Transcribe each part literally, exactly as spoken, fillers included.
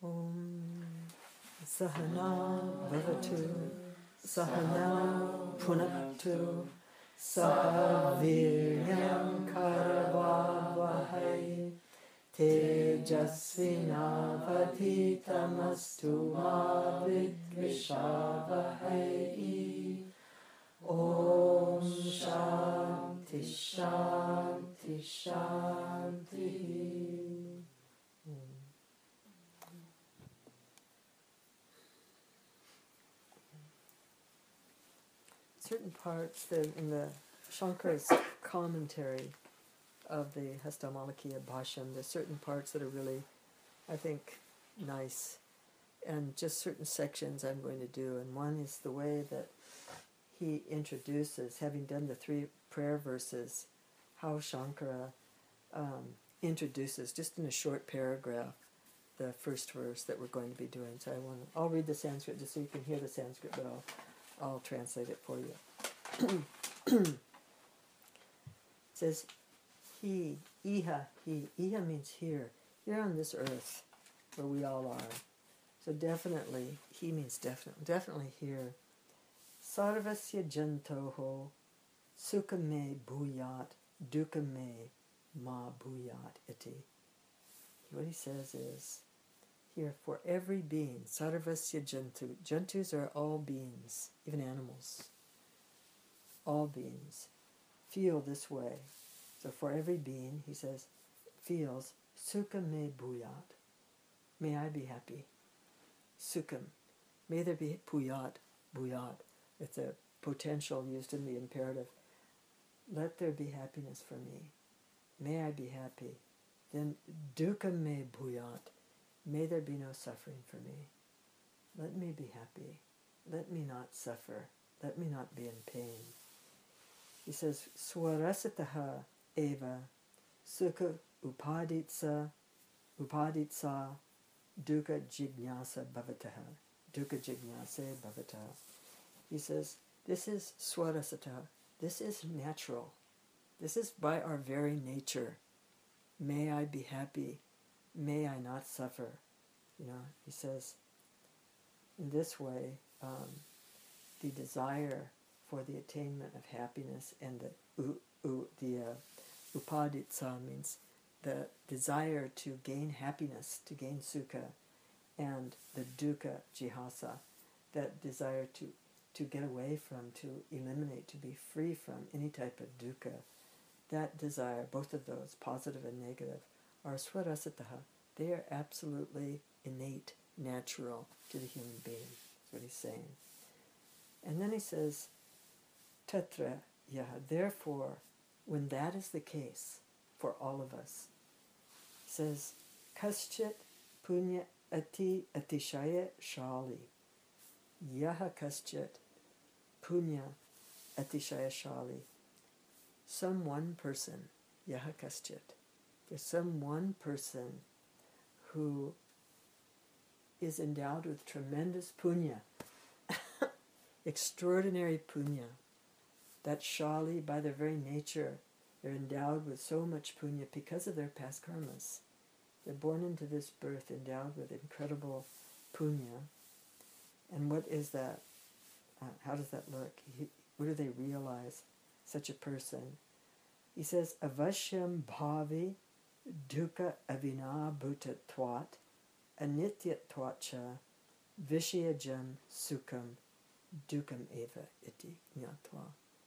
Om Sahana Bhavatu Sahana Punaktu Saha Viryam Karavavahai Tejasvinavadhitamastu ma vidvishavahai. Om Shanti Shanti Shanti. Certain parts that in the Shankara's commentary of the Hastamalakya Bhashyam, there's certain parts that are really, I think, nice, and just certain sections I'm going to do. And one is the way that he introduces, having done the three prayer verses, how Shankara um, introduces, just in a short paragraph, the first verse that we're going to be doing. So I want to, I'll read the Sanskrit just so you can hear the Sanskrit, but I'll I'll translate it for you. It says, he, iha, he, iha means here, here on this earth, where we all are. So definitely, he means definitely, definitely here. Sarvasya jantoho sukhame bhuyat dukkame ma bhuyat iti. What he says is, here, for every being, sarvasya jantu. Jantus are all beings, even animals. All beings feel this way. So for every being, he says, feels, sukham me bhuyat. May I be happy. Sukham. May there be bhuyat. Bhuyat. It's a potential used in the imperative. Let there be happiness for me. May I be happy. Then dukkam me bhuyat. May there be no suffering for me. Let me be happy. Let me not suffer. Let me not be in pain. He says, Swarasataha eva sukha upaditsa upaditsa dukkha jijnasa bhavataha. Dukkha jijnase bhavataha. He says, this is swarasataha. This is natural. This is by our very nature. May I be happy. May I not suffer. You know, he says, in this way, um, the desire for the attainment of happiness and the u, u, the uh, upaditsa means the desire to gain happiness, to gain sukha, and the dukkha jihasa, that desire to, to get away from, to eliminate, to be free from any type of dukkha. That desire, both of those, positive and negative, are swarasataha. They are absolutely innate, natural to the human being. That's what he's saying. And then he says, Tatra yaha. Therefore, when that is the case for all of us, he says, Kaschit punya ati atishaya shali. Yaha kaschit punya atishaya shali. Some one person, yaha kaschit. There's some one person who is endowed with tremendous punya, extraordinary punya. That shali, by their very nature, they're endowed with so much punya because of their past karmas. They're born into this birth endowed with incredible punya. And what is that? Uh, how does that look? He, what do they realize? Such a person. He says, Avashyam bhavi dukkha avinabhutatvat anityatvatcha vishayajam sukham dukkam eva iti jnatva.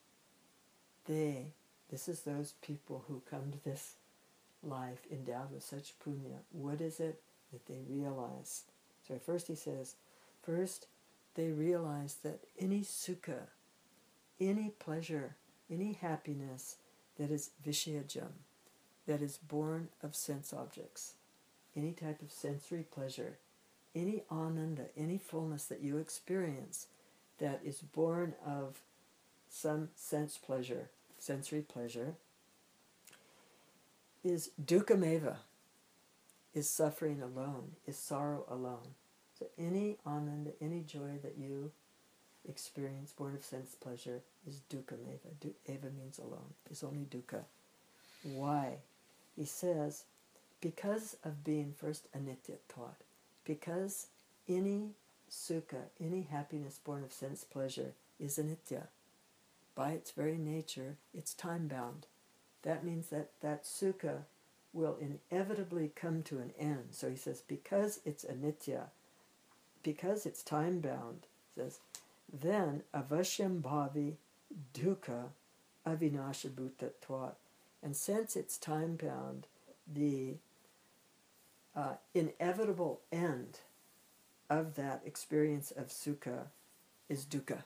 They, this is those people who come to this life endowed with such punya. What is it that they realize? So first he says, first they realize that any sukha, any pleasure, any happiness that is vishayajam, that is born of sense objects, any type of sensory pleasure, any ananda, any fullness that you experience that is born of some sense pleasure, sensory pleasure, is dukkameva, is suffering alone, is sorrow alone. So any ananda, any joy that you experience born of sense pleasure is dukkameva. Du- eva means alone, is only dukkha. Why? He says, because of being first anityatvat, because any sukha, any happiness born of sense pleasure, is anitya. By its very nature, it's time-bound. That means that that sukha will inevitably come to an end. So he says, because it's anitya, because it's time-bound, says, then avashyam bhavi dukkha avinasha bhutatvat. And since it's time-bound, the uh, inevitable end of that experience of sukha is dukkha.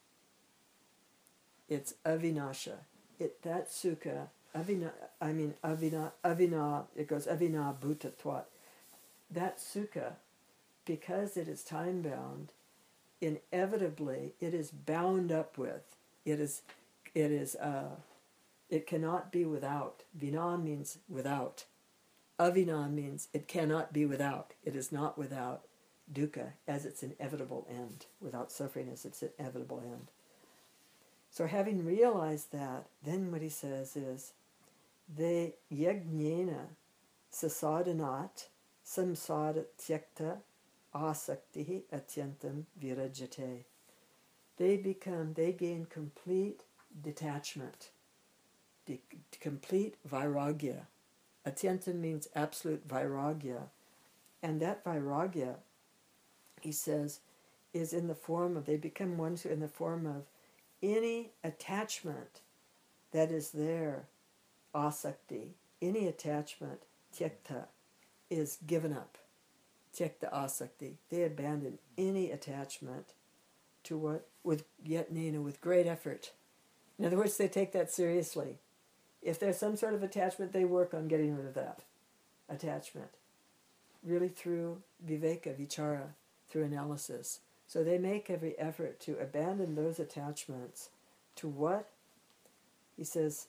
It's avinasha. It that sukha, avina, I mean avina, avina. It goes avina bhutatvat. That sukha, because it is time bound, inevitably it is bound up with. It is, it is. Uh, it cannot be without. Vina means without. Avina means it cannot be without. It is not without dukkha as its inevitable end. Without suffering as its inevitable end. So having realized that, then what he says is, Ve yajnena sasadhanat samsara tyakta asaktihi atyantam virajate. They become, they gain complete detachment, de- complete vairagya. Atyantam means absolute vairagya. And that vairagya, he says, is in the form of, they become ones who in the form of any attachment that is there, asakti, any attachment, tyakta, is given up. Tyakta asakti. They abandon any attachment to what, with yatnena, with great effort. In other words, they take that seriously. If there's some sort of attachment, they work on getting rid of that attachment. Really through viveka, vichara, through analysis. So they make every effort to abandon those attachments to what? He says,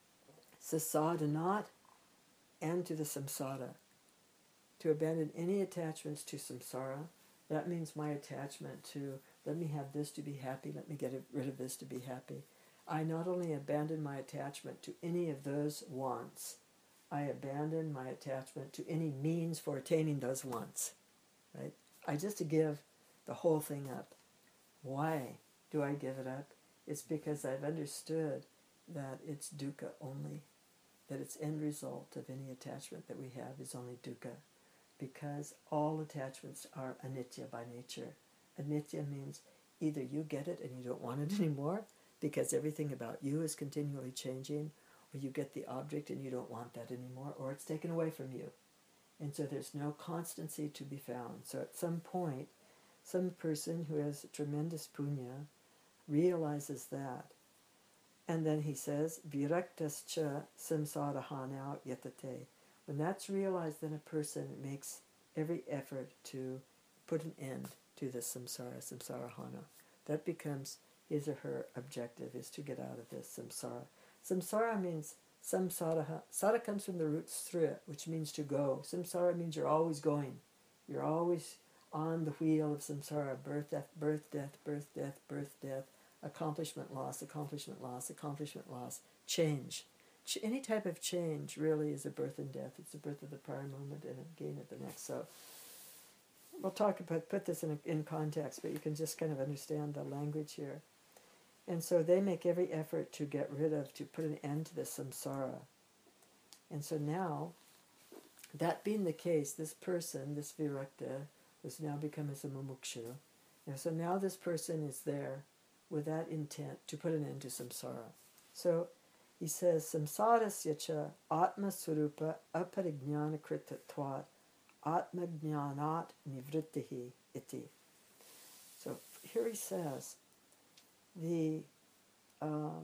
sasadhanat, and to the samsara. To abandon any attachments to samsara. That means my attachment to, let me have this to be happy, let me get rid of this to be happy. I not only abandon my attachment to any of those wants, I abandon my attachment to any means for attaining those wants. Right? I just give the whole thing up. Why do I give it up? It's because I've understood that it's dukkha only, that its end result of any attachment that we have is only dukkha, because all attachments are anitya by nature. Anitya means either you get it and you don't want it anymore, because everything about you is continually changing, or you get the object and you don't want that anymore, or it's taken away from you. And so there's no constancy to be found. So at some point, some person who has tremendous punya realizes that. And then he says, viraktascha samsarahana yatate. When that's realized, then a person makes every effort to put an end to the samsara, samsarahana. That becomes his or her objective, is to get out of this samsara. Samsara means samsara. Sara comes from the root sri, which means to go. Samsara means you're always going. You're always on the wheel of samsara, birth, death, birth, death, birth, death, birth, death, accomplishment, loss, accomplishment, loss, accomplishment, loss, change. Ch- any type of change really is a birth and death. It's the birth of the prior moment and a gain of the next. So we'll talk about, put this in, a, in context, but you can just kind of understand the language here. And so they make every effort to get rid of, to put an end to the samsara. And so now, that being the case, this person, this virakta, has now become as a mumukshu. And so now this person is there with that intent to put an end to samsara. So he says, samsarasya cha atma surupa aparijnana kritatvat atma jnanat nivrittihi iti. So here he says, the um,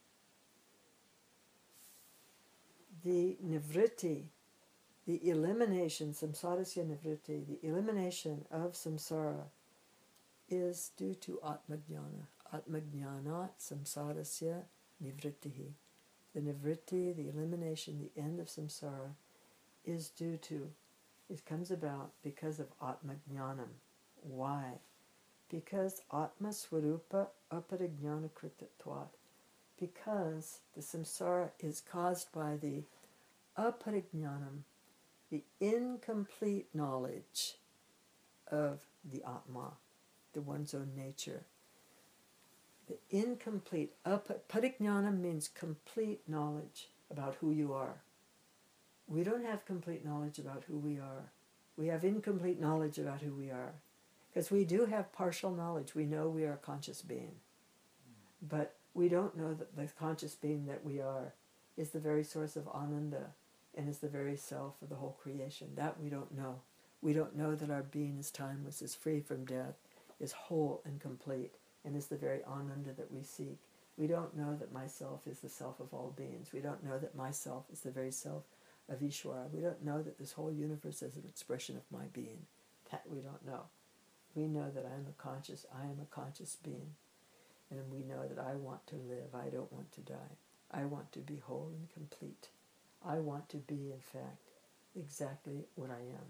the nivritti, the elimination, samsarasya nivritti, the elimination of samsara is due to atmajnana. Atmajnanat samsarasya nivrittihi. The nivritti, the elimination, the end of samsara, is due to, it comes about because of atmajnanam. Why? Because atma swarupa aparijnana kritatvat. Because the samsara is caused by the aparijnanam, the incomplete knowledge of the Atma, the one's own nature. The incomplete, parikñana means complete knowledge about who you are. We don't have complete knowledge about who we are. We have incomplete knowledge about who we are. Because we do have partial knowledge. We know we are a conscious being. But we don't know that the conscious being that we are is the very source of Ananda and is the very self of the whole creation. That we don't know. We don't know that our being is timeless, is free from death, is whole and complete, and is the very Ananda that we seek. We don't know that myself is the self of all beings. We don't know that myself is the very self of Ishvara. We don't know that this whole universe is an expression of my being. That we don't know. We know that I am a conscious, I am a conscious being. And we know that I want to live. I don't want to die. I want to be whole and complete. I want to be, in fact, exactly what I am.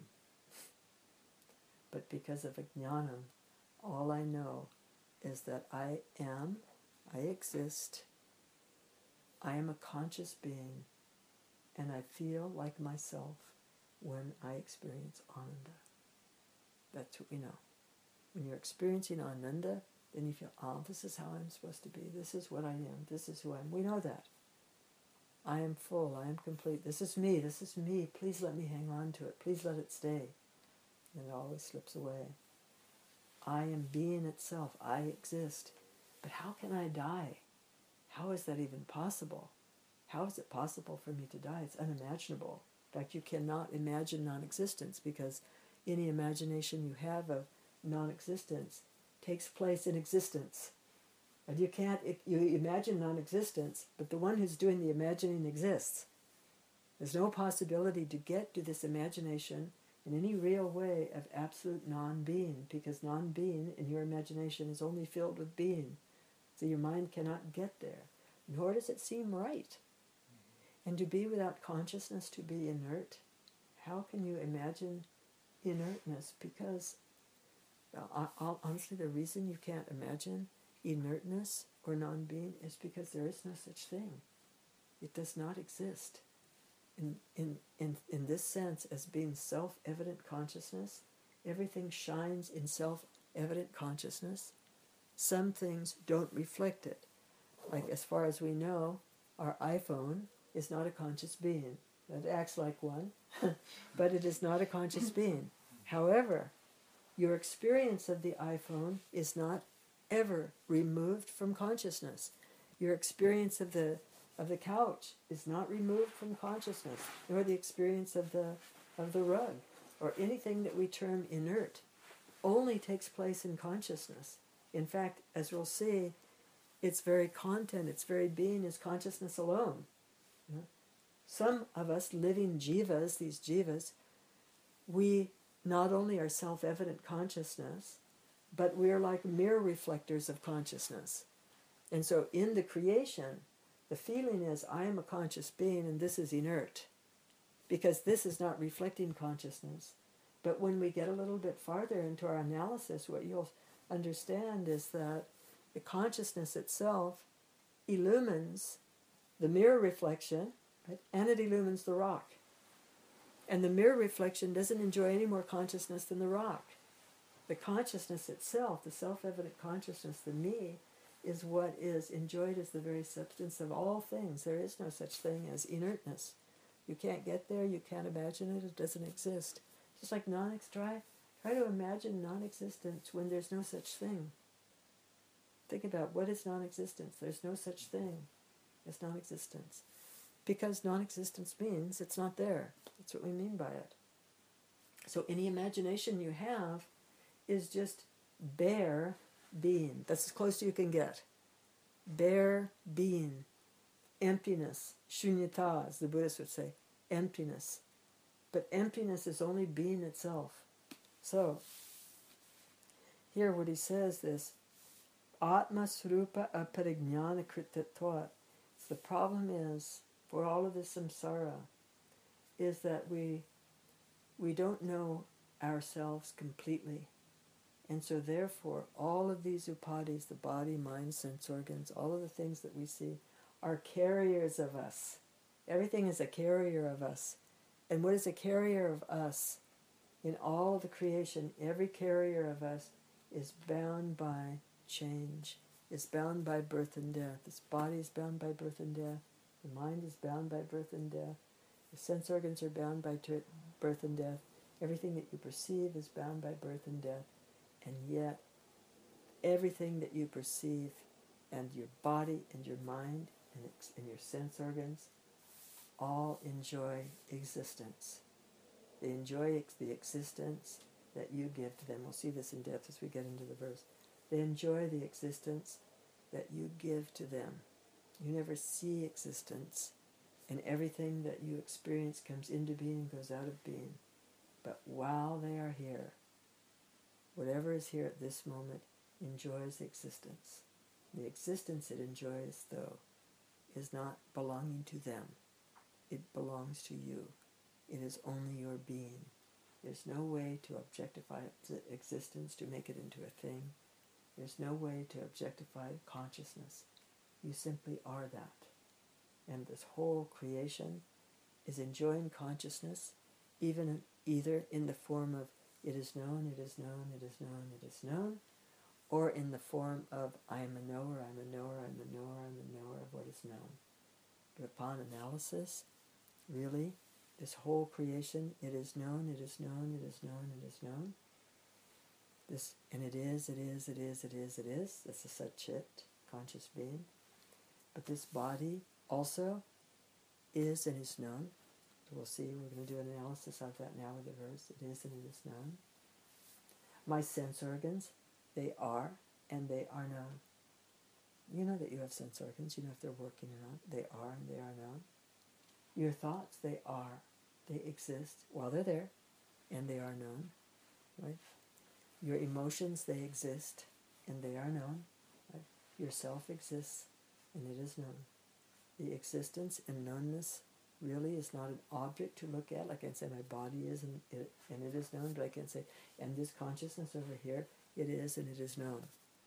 But because of Ajnanam, all I know is that I am, I exist, I am a conscious being, and I feel like myself when I experience Ananda. That's what we know. When you're experiencing Ananda, then you feel, oh, this is how I'm supposed to be. This is what I am. This is who I am. We know that. I am full. I am complete. This is me. This is me. Please let me hang on to it. Please let it stay. And it always slips away. I am being itself. I exist. But how can I die? How is that even possible? How is it possible for me to die? It's unimaginable. In fact, you cannot imagine non-existence, because any imagination you have of non-existence takes place in existence. And you can't, if you imagine non-existence, but the one who's doing the imagining exists. There's no possibility to get to this imagination in any real way of absolute non-being, because non-being in your imagination is only filled with being. So your mind cannot get there, nor does it seem right. And to be without consciousness, to be inert, how can you imagine inertness? Because uh, honestly, the reason you can't imagine inertness or non-being is because there is no such thing. It does not exist. In, in, in, in this sense, as being self-evident consciousness, everything shines in self-evident consciousness. Some things don't reflect it. Like, as far as we know, our iPhone is not a conscious being. It acts like one, but it is not a conscious being. However, your experience of the iPhone is not ever removed from consciousness. Your experience of the of the couch is not removed from consciousness, nor the experience of the of the rug, or anything that we term inert, only takes place in consciousness. In fact, as we'll see, its very content, its very being is consciousness alone. Some of us living jivas, these jivas, we not only are self-evident consciousness, but we are like mirror reflectors of consciousness. And so in the creation, the feeling is, I am a conscious being and this is inert, because this is not reflecting consciousness. But when we get a little bit farther into our analysis, what you'll understand is that the consciousness itself illumines the mirror reflection, right? And it illumines the rock. And the mirror reflection doesn't enjoy any more consciousness than the rock. The consciousness itself, the self-evident consciousness, the me, is what is enjoyed as the very substance of all things. There is no such thing as inertness. You can't get there, you can't imagine it, it doesn't exist. Just like non try, try to imagine non-existence when there's no such thing. Think about, what is non-existence? There's no such thing as non-existence. Because non-existence means it's not there. That's what we mean by it. So any imagination you have is just bare being. That's as close as you can get. Bare being. Emptiness. Shunyata, as the Buddhists would say. Emptiness. But emptiness is only being itself. So, here what he says is, Atma Srupa Aparijnana Kritatvat. The problem is, for all of this samsara, is that we we don't know ourselves completely. And so therefore, all of these upadhis, the body, mind, sense organs, all of the things that we see, are carriers of us. Everything is a carrier of us. And what is a carrier of us In all the creation, every carrier of us is bound by change, is bound by birth and death. This body is bound by birth and death. The mind is bound by birth and death. The sense organs are bound by ter- birth and death. Everything that you perceive is bound by birth and death. And yet, everything that you perceive, and your body and your mind and, ex- and your sense organs, all enjoy existence. They enjoy ex- the existence that you give to them. We'll see this in depth as we get into the verse. They enjoy the existence that you give to them. You never see existence, and everything that you experience comes into being and goes out of being. But while they are here, whatever is here at this moment enjoys existence. The existence it enjoys, though, is not belonging to them. It belongs to you. It is only your being. There's no way to objectify existence, to make it into a thing. There's no way to objectify consciousness. You simply are that. And this whole creation is enjoying consciousness, even in, either in the form of it is known, it is known, it is known, it is known, or in the form of I am a knower, I'm a knower, I'm a knower, I'm a knower of what is known. But upon analysis, really, this whole creation, it is known, it is known, it is known, it is known. This, and it is, it is, it is, it is, it is. That's a Sat-Chit, conscious being. But this body also is and is known. We'll see, we're going to do an analysis of that now with the verse. It is and it is known. My sense organs, they are and they are known. You know that you have sense organs. You know if they're working or not. They are and they are known. Your thoughts, they are. They exist while they're there and they are known. Right? Your emotions, they exist and they are known. Right? Yourself exists and it is known. The existence and knownness really is not an object to look at. Like I can say my body is and it, and it is known, but I can say, and this consciousness over here, it is and it is known.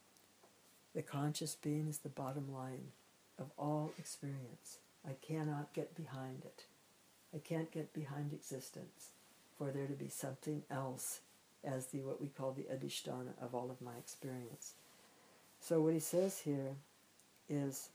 The conscious being is the bottom line of all experience. I cannot get behind it. I can't get behind existence for there to be something else as the what we call the adhisthana of all of my experience. So what he says here is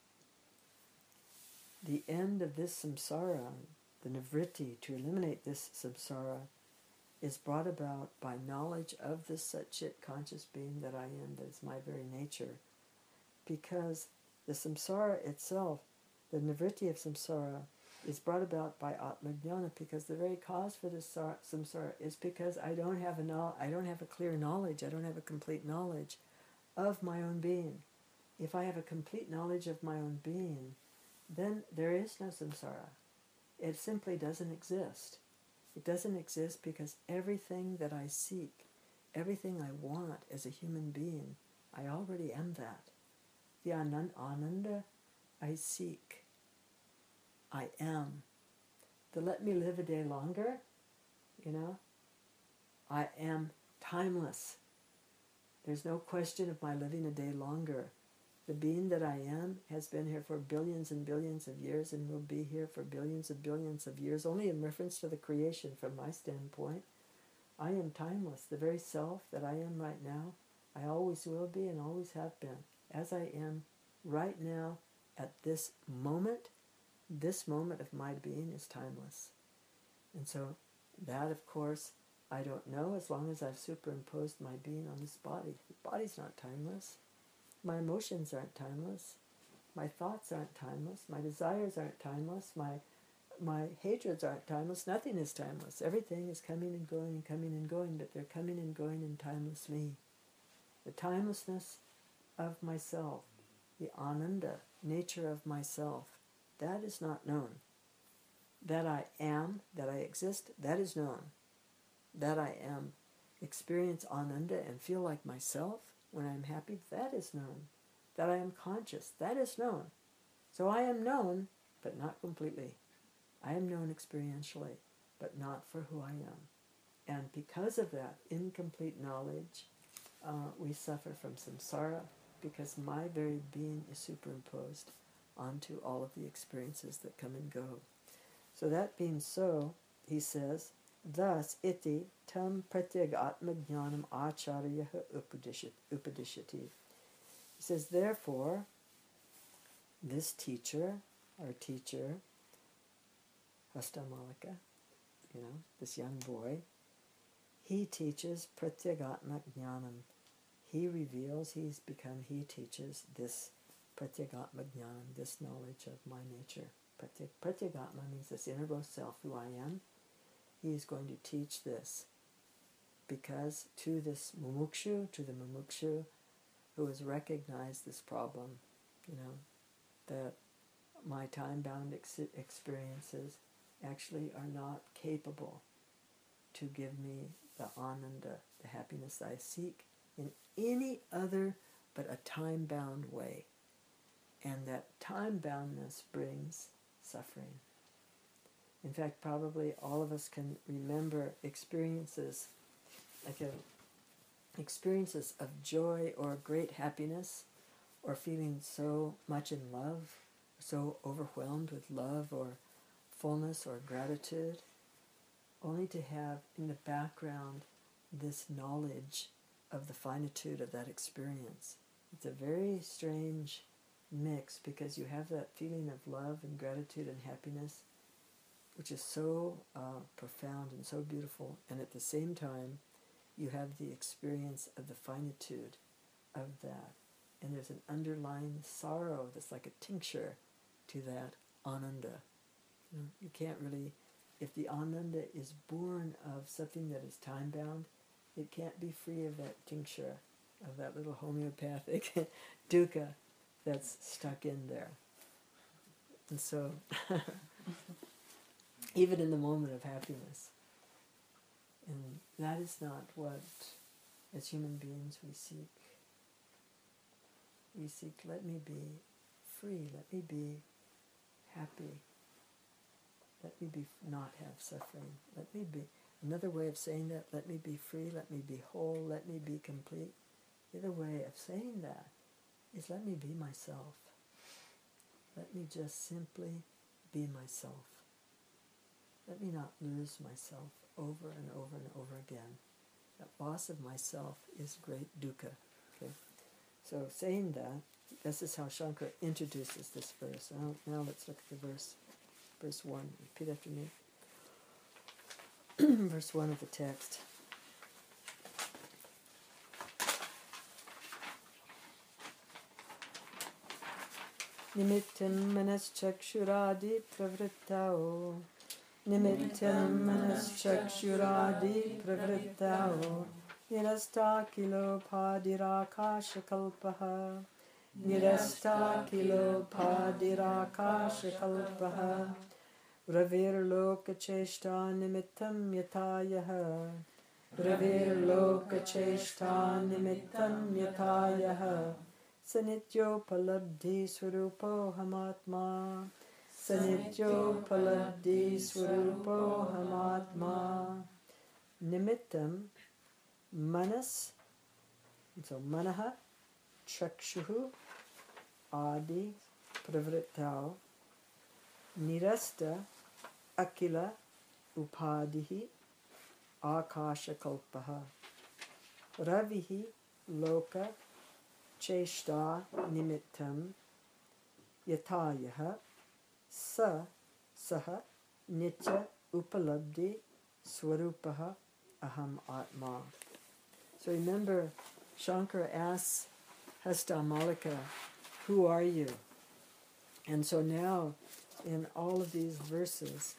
the end of this samsara, the nivritti, to eliminate this samsara, is brought about by knowledge of this Sat-Chit conscious being that I am, that is my very nature. Because the samsara itself, the nivritti of samsara, is brought about by atmajnana, because the very cause for this samsara is because I don't have a no- I don't have a clear knowledge, I don't have a complete knowledge of my own being. If I have a complete knowledge of my own being, then there is no samsara. It simply doesn't exist. It doesn't exist because everything that I seek, everything I want as a human being, I already am that. The ananda I seek, I am. To let me live a day longer, you know, I am timeless. There's no question of my living a day longer. The being that I am has been here for billions and billions of years and will be here for billions and billions of years, only in reference to the creation from my standpoint. I am timeless. The very self that I am right now, I always will be and always have been. As I am right now at this moment, this moment of my being is timeless. And so that, of course, I don't know as long as I've superimposed my being on this body. The body's not timeless. My emotions aren't timeless. My thoughts aren't timeless. My desires aren't timeless. My my hatreds aren't timeless. Nothing is timeless. Everything is coming and going and coming and going, but they're coming and going in timeless me. The timelessness of myself, the ananda nature of myself, that is not known. That I am, that I exist, that is known. That I am, experience ananda and feel like myself, when I am happy, that is known. That I am conscious, that is known. So I am known, but not completely. I am known experientially, but not for who I am. And because of that incomplete knowledge, uh, we suffer from samsara, because my very being is superimposed onto all of the experiences that come and go. So that being so, he says, Thus, iti tam pratyagatma jnanam acharyaha upadishyati. He says, therefore, this teacher, our teacher, Hastamalika, you know, this young boy, he teaches pratyagatma jnanam. He reveals, he's become, he teaches this pratyagatma jnanam, this knowledge of my nature. Pratyagatma means this innermost self, who I am. He is going to teach this because to this mumukshu, to the mumukshu who has recognized this problem, you know, that my time-bound ex- experiences actually are not capable to give me the ananda, the happiness I seek in any other but a time-bound way. And that time-boundness brings suffering. In fact, probably all of us can remember experiences, like a, experiences of joy or great happiness, or feeling so much in love, so overwhelmed with love or fullness or gratitude, only to have in the background this knowledge of the finitude of that experience. It's a very strange mix, because you have that feeling of love and gratitude and happiness, which is so uh, profound and so beautiful, and at the same time you have the experience of the finitude of that, and there's an underlying sorrow that's like a tincture to that ananda. You know, you can't really, if the ananda is born of something that is time-bound, it can't be free of that tincture, of that little homeopathic dukkha that's stuck in there. And so, even in the moment of happiness, and that is not what, as human beings, we seek. We seek, let me be free, let me be happy, let me be not have suffering, let me be, another way of saying that, let me be free, let me be whole, let me be complete. The other way of saying that is let me be myself. Let me just simply be myself. Let me not lose myself over and over and over again. That loss of myself is great dukkha. Okay? So saying that, this is how Shankara introduces this verse. Now, now let's look at the verse. Verse one. Repeat after me. Verse one of the text. Nimittam manaschakshuradi pravrittao. Nimittam manaschakshuradi pravrittao. Nirasta kilo padirakashakalpaha. Nirasta kilo padirakashakalpaha. Ravir loka cheshta nimittam yatayaha. Ravir loka cheshta nimittam yatayaha. Sanityo palabdhi swarupo hamatma. Sanityo palabdhi swarupo hamatma. Nimittam manas, so manaha, chakshuhu, adi, pravrittao, nirasta, akila, upadihi, akasha kalpaha, ravihi, loka, cheshta, nimittam, yatayaha, sa, saha, nitya, upalabdhi, swarupaha, aham atma. So remember, Shankara asks Hastamalika, who are you? And so now, in all of these verses,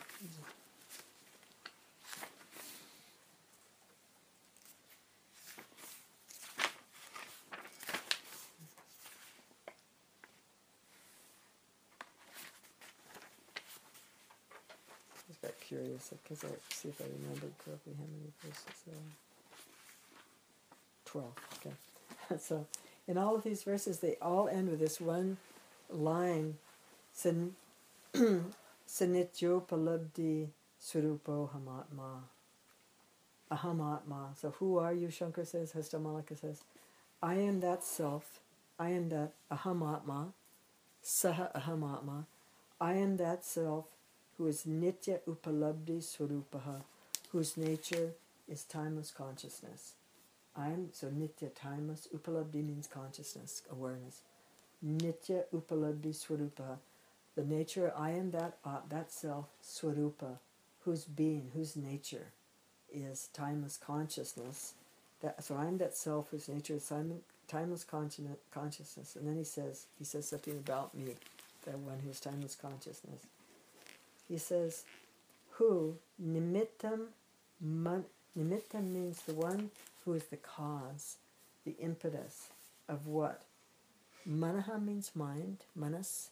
I just got curious because I see if I remembered correctly how many verses there are. twelve, okay. So, in all of these verses, they all end with this one line, San, Sanityo palabdi swarupo hamatma. Ahamatma. So who are you, Shankara says, Hastamalika says, I am that self, I am that ahamatma, saha ahamatma, I am that self who is nitya upalabdi swarupaha, whose nature is timeless consciousness. I'm, so nitya, timeless, upalabdhi means consciousness, awareness. Nitya upalabdhi swarupa, the nature, I am that, uh, that self, swarupa, whose being, whose nature is timeless consciousness. That, so I'm that self whose nature is timeless consciousness. And then he says, he says something about me, that one who is timeless consciousness. He says, who, nimittam, man, nimittam means the one who is the cause, the impetus of what? Manaha means mind, manas.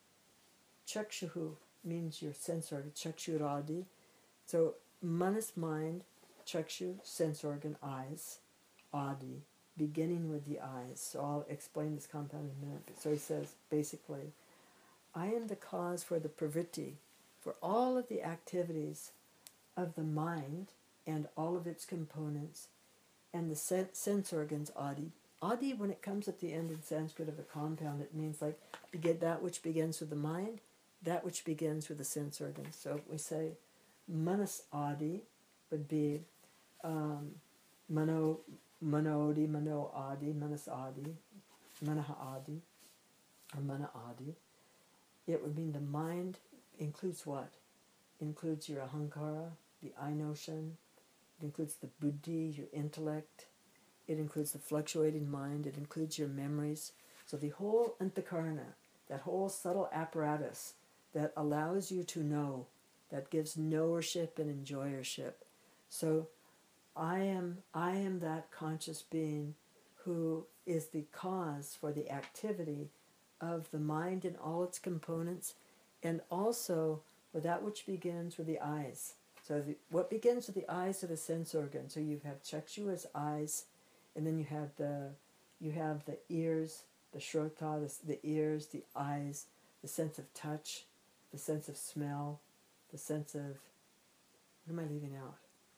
Chakshuhu means your sense organ, chakshuradi. So manas, mind, chakshu, sense organ, eyes, adi, beginning with the eyes. So I'll explain this compound in a minute. So he says, basically, I am the cause for the pravritti, for all of the activities of the mind and all of its components, and the sen- sense organs, adi. Adi, when it comes at the end in Sanskrit of a compound, it means like begin, that which begins with the mind, that which begins with the sense organs. So we say manas adi would be um, mano, manodi, mano adi, manas adi, manaha adi, or mana adi. It would mean the mind includes what? Includes your ahankara, the I notion. It includes the buddhi, your intellect. It includes the fluctuating mind. It includes your memories. So the whole antakarana, that whole subtle apparatus that allows you to know, that gives knowership and enjoyership. So I am, I am that conscious being who is the cause for the activity of the mind and all its components, and also for that which begins with the eyes. So the, what begins with the eyes are the sense organs. So you have chakshu as eyes, and then you have the you have the ears, the shrota, the, the ears, the eyes, the sense of touch, the sense of smell, the sense of, what am I leaving out?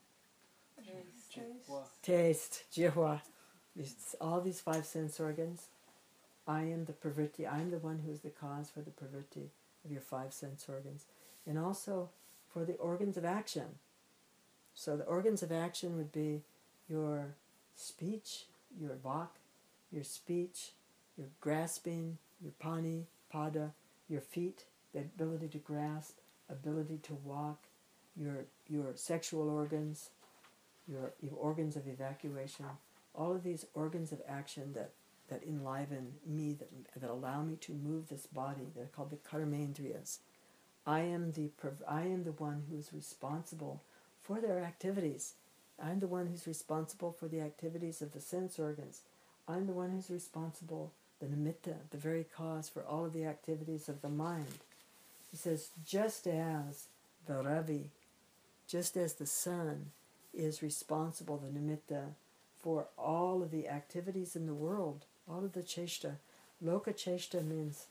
Taste. Taste, jihwa. All these five sense organs. I am the pravritti. I am the one who is the cause for the pravritti of your five sense organs. And also for the organs of action. So the organs of action would be your speech, your vak, your speech, your grasping, your pani, pada, your feet, the ability to grasp, ability to walk, your your sexual organs, your, your organs of evacuation, all of these organs of action that, that enliven me, that, that allow me to move this body, they're called the karmendriyas. I am the I am the one who is responsible for their activities. I'm the one who's responsible for the activities of the sense organs. I'm the one who's responsible, the nimitta, the very cause for all of the activities of the mind. He says, just as the Ravi, just as the sun is responsible, the nimitta, for all of the activities in the world, all of the cheshta. Loka cheshta means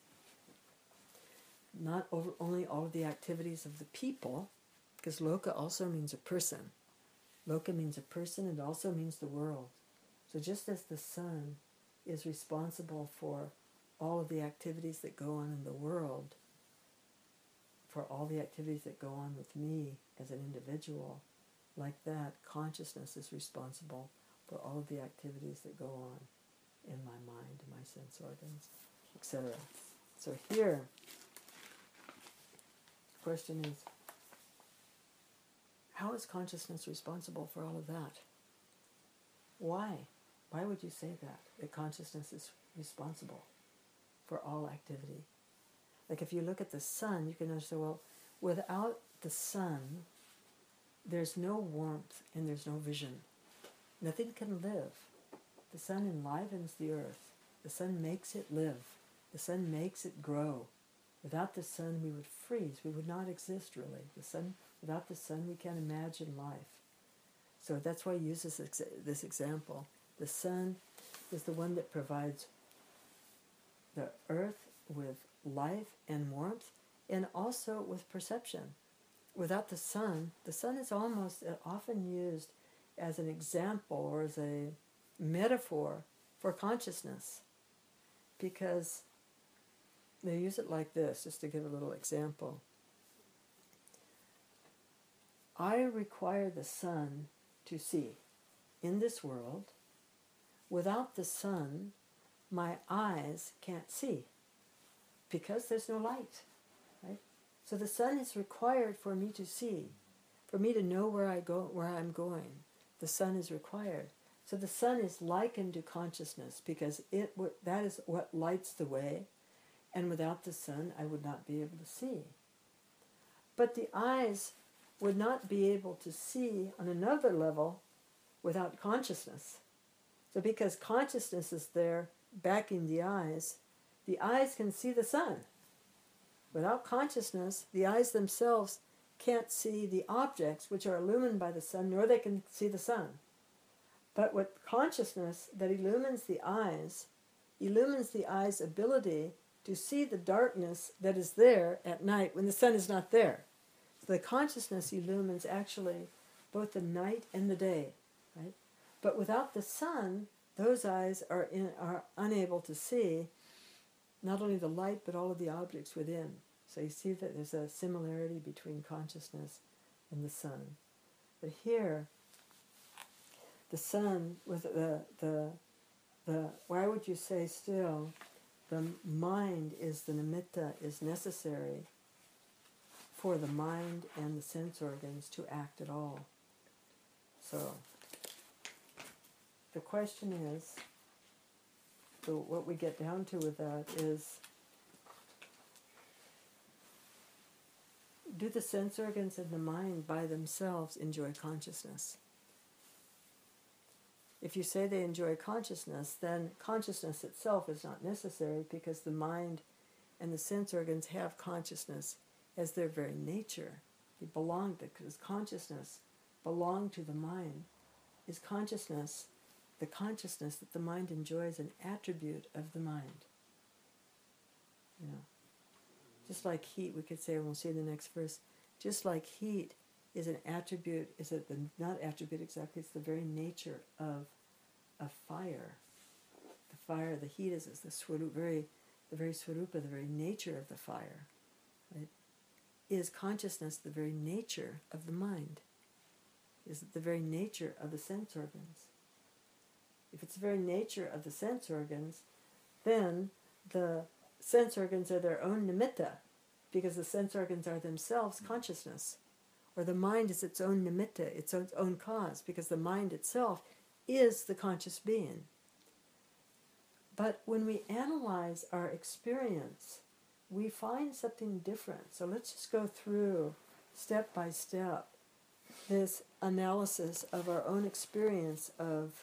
not over, only all of the activities of the people, because loka also means a person. Loka means a person, and also means the world. So just as the sun is responsible for all of the activities that go on in the world, for all the activities that go on with me as an individual, like that, consciousness is responsible for all of the activities that go on in my mind, my sense organs, et cetera. So here, the question is, how is consciousness responsible for all of that? Why? Why would you say that, that consciousness is responsible for all activity? Like if you look at the sun, you can understand, well, without the sun, there's no warmth and there's no vision. Nothing can live. The sun enlivens the earth. The sun makes it live. The sun makes it grow. Without the sun, we would freeze. We would not exist, really. The sun, without the sun, we can't imagine life. So that's why he uses this, this example. The sun is the one that provides the earth with life and warmth, and also with perception. Without the sun, the sun is almost often used as an example or as a metaphor for consciousness, because they use it like this, just to give a little example. I require the sun to see. In this world, without the sun, my eyes can't see because there's no light, right? So the sun is required for me to see, for me to know where I go, where I'm going. The sun is required. So the sun is likened to consciousness because it that is what lights the way, and without the sun, I would not be able to see. But the eyes would not be able to see on another level without consciousness. So because consciousness is there backing the eyes, the eyes can see the sun. Without consciousness, the eyes themselves can't see the objects which are illumined by the sun, nor they can see the sun. But with consciousness that illumines the eyes, illumines the eye's ability to see the darkness that is there at night when the sun is not there. So the consciousness illumines actually both the night and the day, right? But without the sun, those eyes are in, are unable to see not only the light but all of the objects within. So you see that there's a similarity between consciousness and the sun. But here, the sun with the the the why would you say still the mind is the nimitta, is necessary for the mind and the sense organs to act at all. So the question is, so what we get down to with that is, do the sense organs and the mind by themselves enjoy consciousness? If you say they enjoy consciousness, then consciousness itself is not necessary because the mind and the sense organs have consciousness as their very nature. They belong, because consciousness belong to the mind. Is consciousness, the consciousness that the mind enjoys, an attribute of the mind? You know, just like heat, we could say, and we'll see in the next verse, just like heat is an attribute, is it the, not attribute exactly, it's the very nature of of fire. The fire, the heat is, is the swarupa, very, the very swarupa, the very nature of the fire. Right? Is consciousness the very nature of the mind? Is it the very nature of the sense organs? If it's the very nature of the sense organs, then the sense organs are their own nimitta, because the sense organs are themselves consciousness. Or the mind is its own nimitta, its own, own cause, because the mind itself is the conscious being. But when we analyze our experience, we find something different. So let's just go through, step by step, this analysis of our own experience of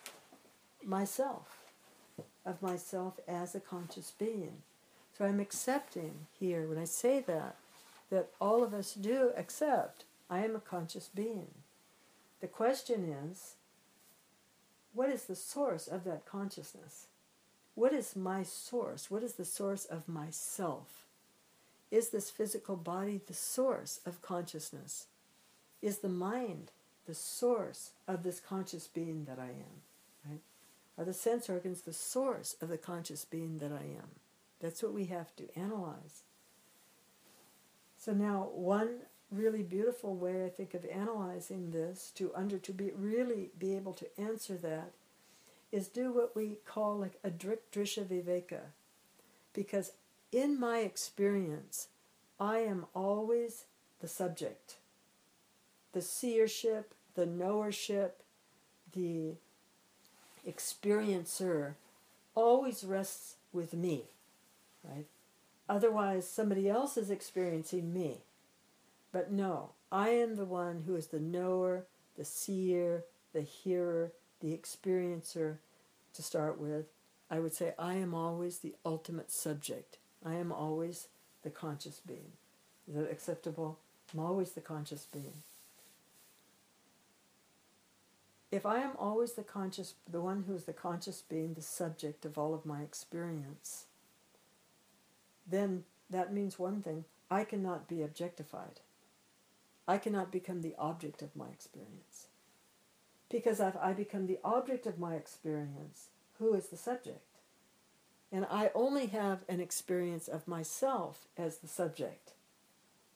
myself, of myself as a conscious being. So I'm accepting here, when I say that, that all of us do accept, I am a conscious being. The question is, what is the source of that consciousness? What is my source? What is the source of myself? Is this physical body the source of consciousness? Is the mind the source of this conscious being that I am? Right? Are the sense organs the source of the conscious being that I am? That's what we have to analyze. So now, one really beautiful way, I think, of analyzing this to under to be really be able to answer that is do what we call like a drik drisha viveka. Because in my experience, I am always the subject. The seership, the knowership, the experiencer always rests with me, right? Otherwise, somebody else is experiencing me. But no, I am the one who is the knower, the seer, the hearer, the experiencer. To start with, I would say I am always the ultimate subject. I am always the conscious being. Is that acceptable? I'm always the conscious being. If I am always the conscious, the one who is the conscious being, the subject of all of my experience, then that means one thing: I cannot be objectified. I cannot become the object of my experience. Because if I become the object of my experience, who is the subject? And I only have an experience of myself as the subject.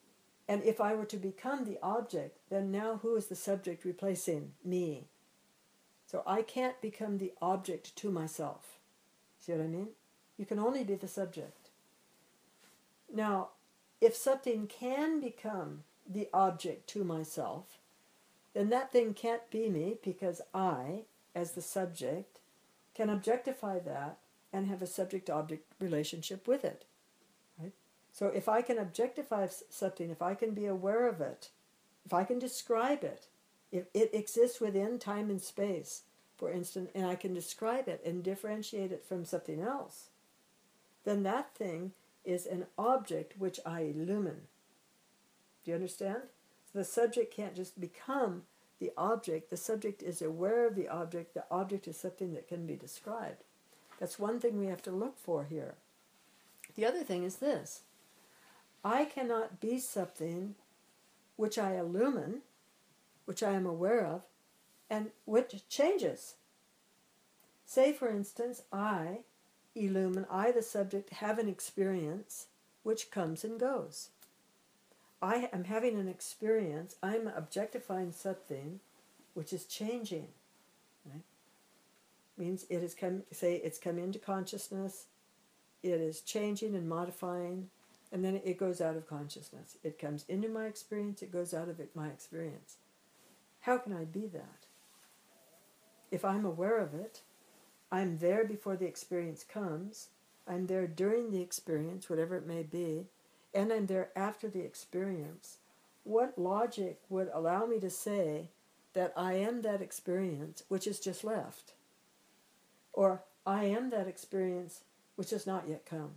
And if I were to become the object, then now who is the subject replacing me? So I can't become the object to myself. See what I mean? You can only be the subject. Now, if something can become the object to myself, then that thing can't be me, because I, as the subject, can objectify that and have a subject-object relationship with it. Right? So if I can objectify something, if I can be aware of it, if I can describe it, if it exists within time and space, for instance, and I can describe it and differentiate it from something else, then that thing is an object which I illumine. Do you understand? So the subject can't just become the object. The subject is aware of the object. The object is something that can be described. That's one thing we have to look for here. The other thing is this. I cannot be something which I illumine, which I am aware of, and which changes. Say, for instance, I illumine, I, the subject, have an experience which comes and goes. I am having an experience, I'm objectifying something which is changing. Right? Means it has come, say it's come into consciousness, it is changing and modifying, and then it goes out of consciousness. It comes into my experience, it goes out of it, my experience. How can I be that? If I'm aware of it, I'm there before the experience comes, I'm there during the experience, whatever it may be, and I'm there after the experience. What logic would allow me to say that I am that experience which has just left? Or I am that experience which has not yet come?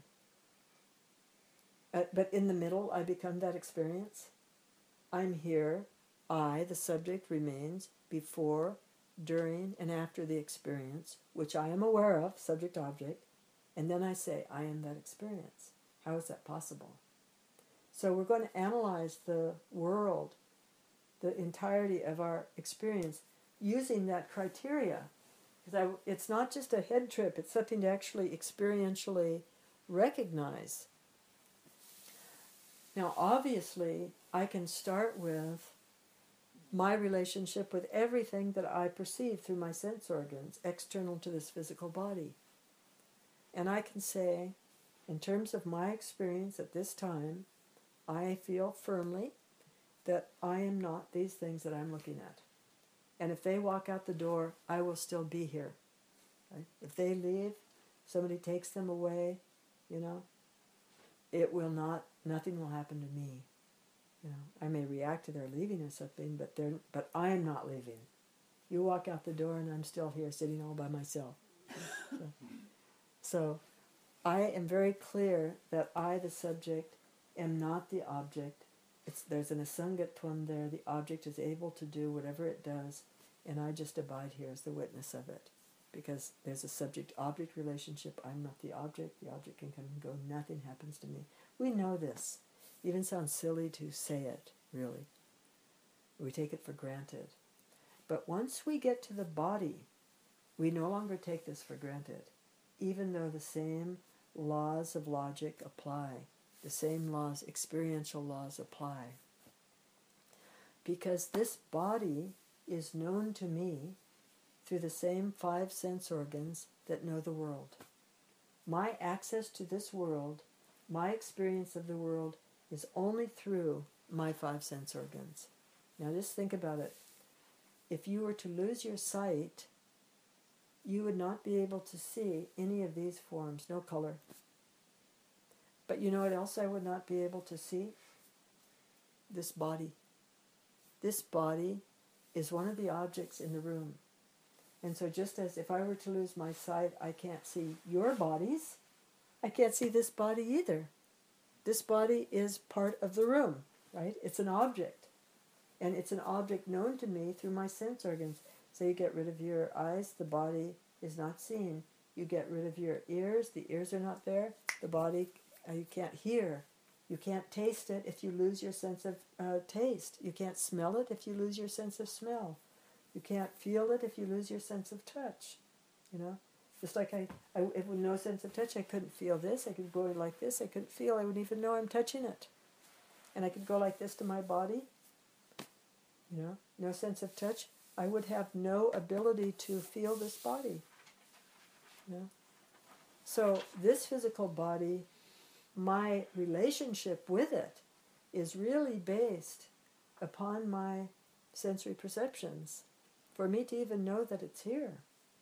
Uh, but in the middle, I become that experience. I'm here. I, the subject, remains before, during, and after the experience, which I am aware of, subject-object, and then I say, I am that experience. How is that possible? So we're going to analyze the world, the entirety of our experience, using that criteria. Because it's not just a head trip, it's something to actually experientially recognize. Now, obviously, I can start with my relationship with everything that I perceive through my sense organs, external to this physical body. And I can say, in terms of my experience at this time, I feel firmly that I am not these things that I'm looking at. And if they walk out the door, I will still be here. Right? If they leave, somebody takes them away, you know, it will not, nothing will happen to me. You know, I may react to their leaving or something, but they're, but I am not leaving. You walk out the door and I'm still here sitting all by myself. So, so I am very clear that I, the subject, am not the object. It's, there's an asangatvam there. The object is able to do whatever it does, and I just abide here as the witness of it. Because there's a subject-object relationship. I'm not the object. The object can come and go. Nothing happens to me. We know this. It even sounds silly to say it, really. We take it for granted. But once we get to the body, we no longer take this for granted, even though the same laws of logic apply. The same laws, experiential laws apply. Because this body is known to me through the same five sense organs that know the world. My access to this world, my experience of the world, is only through my five sense organs. Now just think about it. If you were to lose your sight, you would not be able to see any of these forms, no color. But you know what else I would not be able to see? This body. This body is one of the objects in the room. And so just as if I were to lose my sight, I can't see your bodies, I can't see this body either. This body is part of the room, right? It's an object. And it's an object known to me through my sense organs. So you get rid of your eyes, the body is not seen. You get rid of your ears, the ears are not there. The body, uh, you can't hear. You can't taste it if you lose your sense of uh, taste. You can't smell it if you lose your sense of smell. You can't feel it if you lose your sense of touch. You know? Just like I, I with no sense of touch, I couldn't feel this. I could go like this. I couldn't feel. I wouldn't even know I'm touching it. and I could go like this to my body, you know, no sense of touch, I would have no ability to feel this body. You know? So this physical body, my relationship with it is really based upon my sensory perceptions for me to even know that it's here.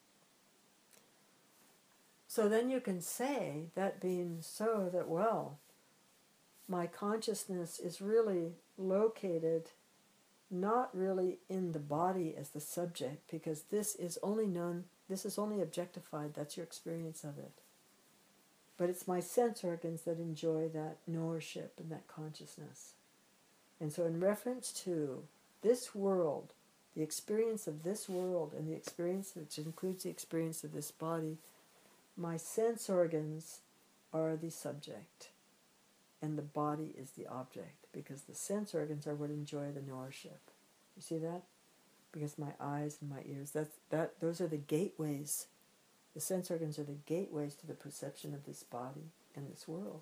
So then you can say, that being so, that, well, my consciousness is really located not really in the body as the subject, because this is only known, this is only objectified, that's your experience of it. But it's my sense organs that enjoy that knowership and that consciousness. And so in reference to this world, the experience of this world, and the experience which includes the experience of this body, my sense organs are the subject, and the body is the object, because the sense organs are what enjoy the knowership. You see that? Because my eyes and my ears, that's, that, those are the gateways. The sense organs are the gateways to the perception of this body and this world.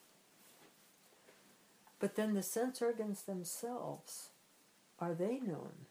But then the sense organs themselves, are they known?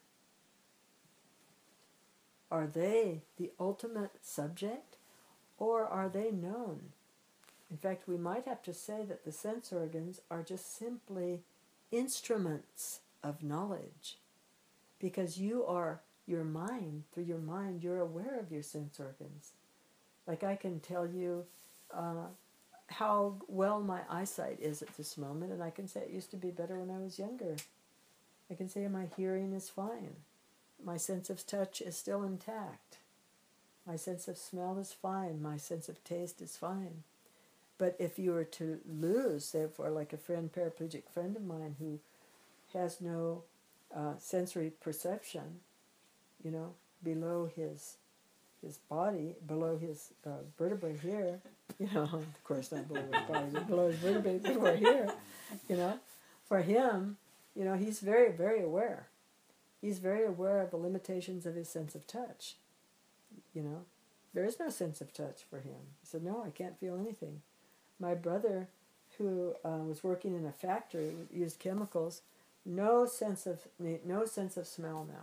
Are they the ultimate subject, or are they known? In fact, we might have to say that the sense organs are just simply instruments of knowledge, because you are your mind. Through your mind, you're aware of your sense organs. Like I can tell you uh, how well my eyesight is at this moment, and I can say it used to be better when I was younger. I can say my hearing is fine. My sense of touch is still intact. My sense of smell is fine. My sense of taste is fine. But if you were to lose, therefore, like a friend, paraplegic friend of mine who has no uh, sensory perception, you know, below his his body, below his uh, vertebrae here, you know, of course not below his body, but below his vertebrae, below here, you know, for him, you know, he's very, very aware. He's very aware of the limitations of his sense of touch, you know. There is no sense of touch for him. He said, no, I can't feel anything. My brother, who uh, was working in a factory, used chemicals, no sense of no sense of smell now.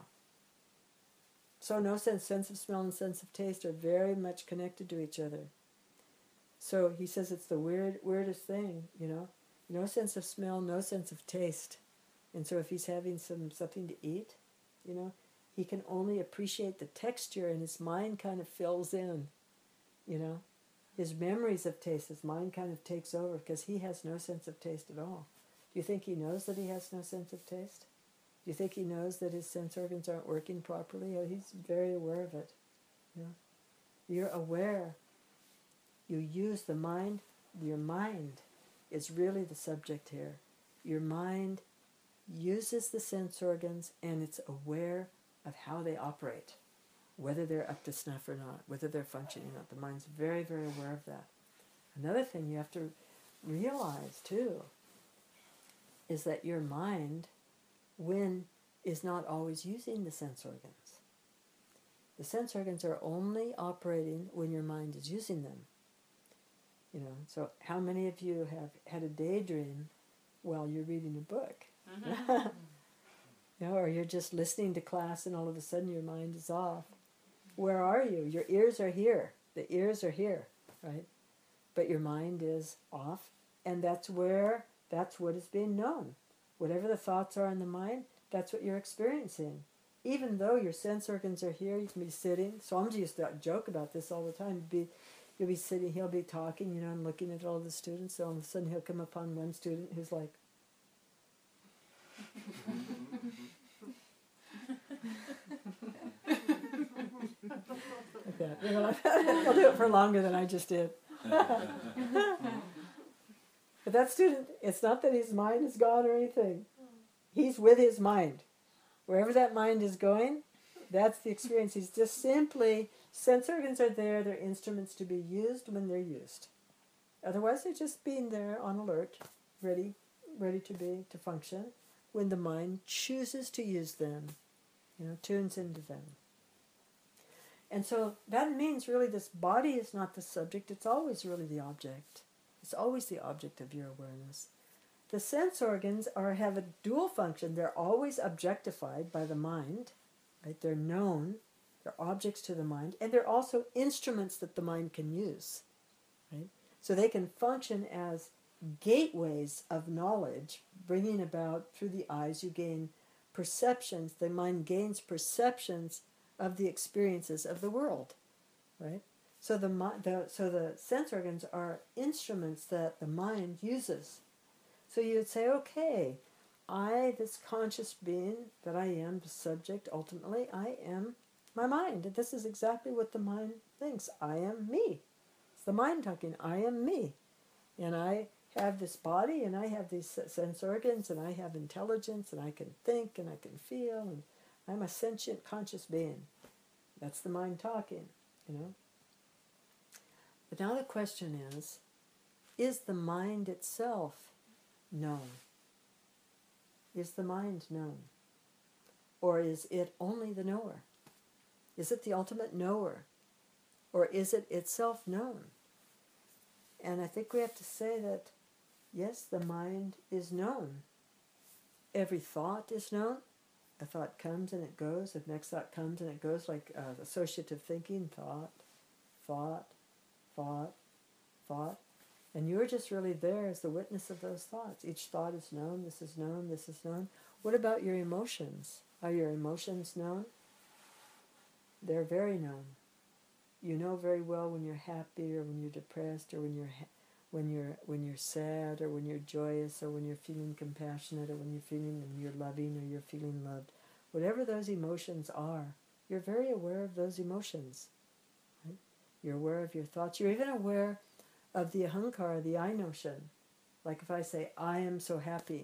So no sense sense of smell and sense of taste are very much connected to each other. So he says it's the weird weirdest thing, you know. No sense of smell, no sense of taste. And so if he's having some something to eat, you know, he can only appreciate the texture, and his mind kind of fills in, you know. His memories of taste, his mind kind of takes over, because he has no sense of taste at all. Do you think he knows that he has no sense of taste? Do you think he knows that his sense organs aren't working properly? Oh, he's very aware of it. You know? You're aware. You use the mind. Your mind is really the subject here. Your mind uses the sense organs, and it's aware of how they operate, whether they're up to snuff or not, whether they're functioning or not. The mind's very, very aware of that. Another thing you have to realize, too, is that your mind, when, is not always using the sense organs. The sense organs are only operating when your mind is using them. You know, so how many of you have had a daydream while you're reading a book? Mm-hmm. You know, or you're just listening to class and all of a sudden your mind is off. Where are you? Your ears are here. The ears are here, right? But your mind is off, and that's where, that's what is being known. Whatever the thoughts are in the mind, that's what you're experiencing. Even though your sense organs are here, you can be sitting. Swamiji used to joke about this all the time. You'd be, you'll be sitting, he'll be talking, you know, and looking at all the students. So all of a sudden he'll come upon one student who's like, like that. You know, he'll do it for longer than I just did. But that student, it's not that his mind is gone or anything. He's with his mind. Wherever that mind is going, that's the experience. He's just simply, sense organs are there, they're instruments to be used when they're used. Otherwise, they're just being there on alert, ready, ready to be, to function, when the mind chooses to use them, you know, tunes into them. And so that means really this body is not the subject, it's always really the object. It's always the object of your awareness. the sense organs are have a dual function. They're always objectified by the mind, right? They're known, they're objects to the mind, and they're also instruments that the mind can use, right? So they can function as gateways of knowledge, bringing about through the eyes. You gain perceptions. The mind gains perceptions of the experiences of the world, right? So the, the so the sense organs are instruments that the mind uses. So you would say, okay, I, this conscious being that I am, the subject, ultimately, I am my mind. This is exactly what the mind thinks. I am me. It's the mind talking. I am me. And I have this body, and I have these sense organs, and I have intelligence, and I can think, and I can feel, and I'm a sentient, conscious being. That's the mind talking, you know. But now the question is, is the mind itself known? Is the mind known? Or is it only the knower? Is it the ultimate knower? Or is it itself known? And I think we have to say that, yes, the mind is known. Every thought is known. A thought comes and it goes. The next thought comes and it goes, like uh, associative thinking, thought, thought, thought, thought. And you're just really there as the witness of those thoughts. Each thought is known, this is known, this is known. What about your emotions? Are your emotions known? They're very known. You know very well when you're happy or when you're depressed or when you're ha- when you're when you're sad or when you're joyous or when you're feeling compassionate or when you're feeling when you're loving or you're feeling loved. Whatever those emotions are, you're very aware of those emotions. Right? You're aware of your thoughts. You're even aware of the ahankara, the I notion. Like if I say, I am so happy,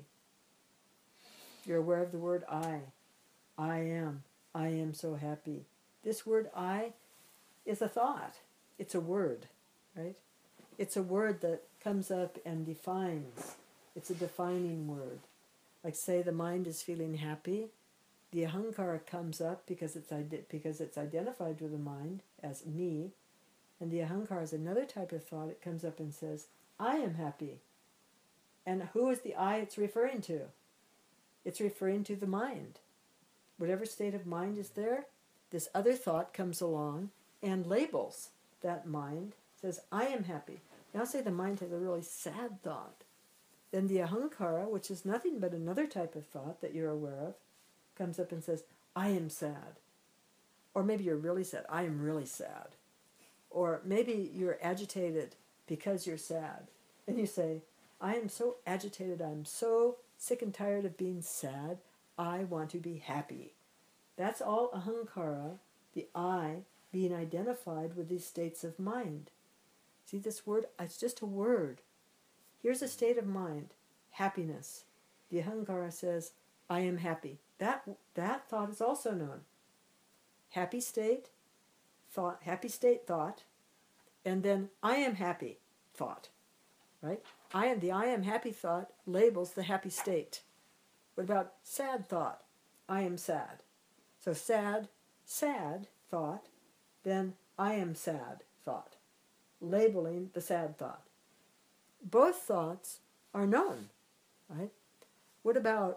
you're aware of the word I. I am. I am so happy. This word I is a thought. It's a word, right? It's a word that comes up and defines. It's a defining word. Like say the mind is feeling happy, the ahankara comes up because it's because it's identified with the mind as me, and the ahankara is another type of thought. It comes up and says, I am happy. And who is the I it's referring to? It's referring to the mind. Whatever state of mind is there, this other thought comes along and labels that mind, says, I am happy. Now say the mind has a really sad thought. Then the ahankara, which is nothing but another type of thought that you're aware of, comes up and says, I am sad. Or maybe you're really sad. I am really sad. Or maybe you're agitated because you're sad. And you say, I am so agitated, I'm so sick and tired of being sad, I want to be happy. That's all ahankara, the I, being identified with these states of mind. See this word? It's just a word. Here's a state of mind, happiness. The ahankara says, I am happy. That that thought is also known. Happy state, thought, happy state thought, and then I am happy thought. Right? I am the I am happy thought labels the happy state. What about sad thought? I am sad. So sad, sad thought, then I am sad thought, labeling the sad thought. Both thoughts are known, right? What about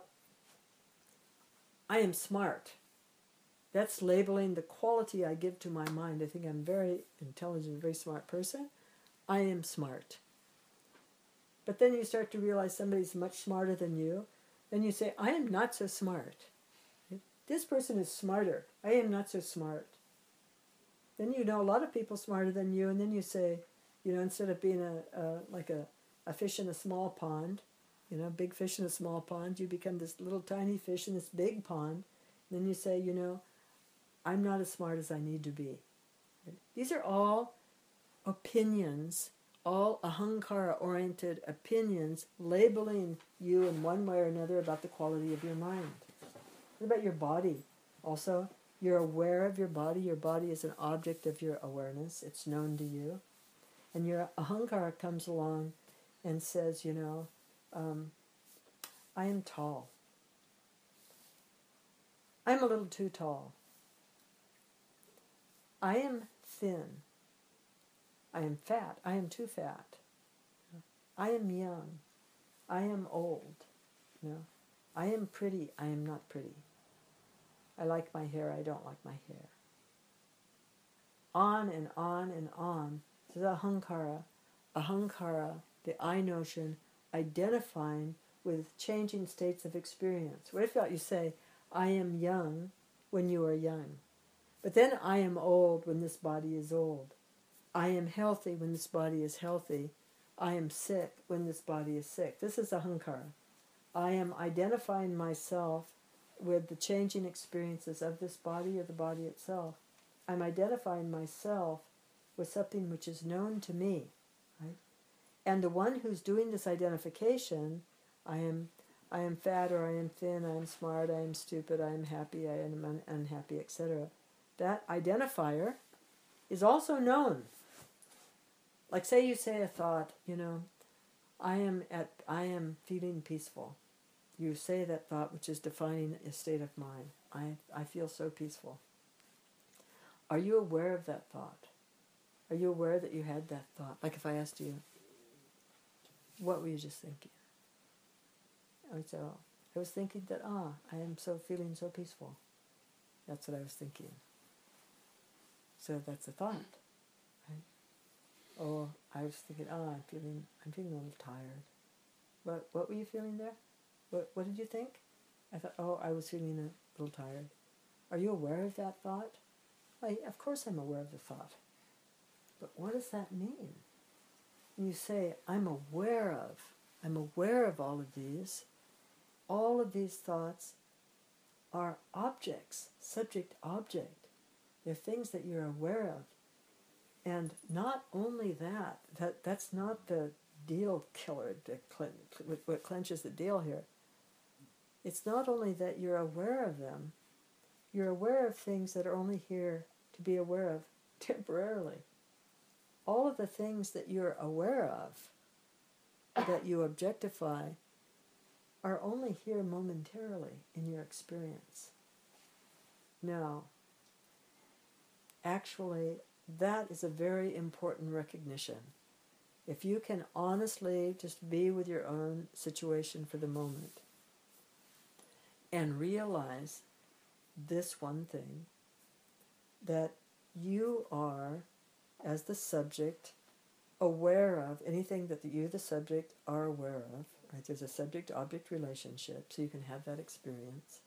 I am smart? That's labeling the quality I give to my mind. I think I'm a very intelligent, very smart person. I am smart. But then you start to realize somebody's much smarter than you. Then you say, I am not so smart. This person is smarter. I am not so smart. Then you know a lot of people smarter than you, and then you say, you know, instead of being a, a like a, a fish in a small pond, you know, big fish in a small pond, you become this little tiny fish in this big pond. And then you say, you know, I'm not as smart as I need to be. These are all opinions, all ahankara-oriented opinions, labeling you in one way or another about the quality of your mind. What about your body? Also, you're aware of your body. Your body is an object of your awareness. It's known to you. And your ahankara comes along and says, you know, um, I am tall. I'm a little too tall. I am thin. I am fat. I am too fat. I am young. I am old. You know, I am pretty. I am not pretty. I like my hair. I don't like my hair. On and on and on. This is ahankara. Ahankara, the I notion, identifying with changing states of experience. What if you say, I am young when you are young, but then I am old when this body is old. I am healthy when this body is healthy. I am sick when this body is sick. This is ahankara. I am identifying myself with the changing experiences of this body or the body itself. I'm identifying myself with something which is known to me, right? And the one who's doing this identification, I am I am fat or I am thin, I am smart, I am stupid, I am happy, I am un- unhappy, et cetera. That identifier is also known. Like say you say a thought, you know, I am at I am feeling peaceful. You say that thought which is defining a state of mind. I, I feel so peaceful. Are you aware of that thought? Are you aware that you had that thought? Like if I asked you, what were you just thinking? I would say, oh, I was thinking that, ah, I am so feeling so peaceful. That's what I was thinking. So that's a thought, right? Or I was thinking, ah, I'm feeling, I'm feeling a little tired. What, what were you feeling there? What, what did you think? I thought, oh, I was feeling a little tired. Are you aware of that thought? I, of course I'm aware of the thought. But what does that mean? When you say, I'm aware of, I'm aware of all of these, all of these thoughts are objects, subject-object. They're things that you're aware of. And not only that, that that's not the deal killer, the clen- what clenches the deal here. It's not only that you're aware of them, you're aware of things that are only here to be aware of temporarily. All of the things that you're aware of, that you objectify, are only here momentarily in your experience. Now, actually, that is a very important recognition. If you can honestly just be with your own situation for the moment and realize this one thing, that you are, as the subject, aware of anything that you, the subject, are aware of. Right? There's a subject-object relationship, so you can have that experience.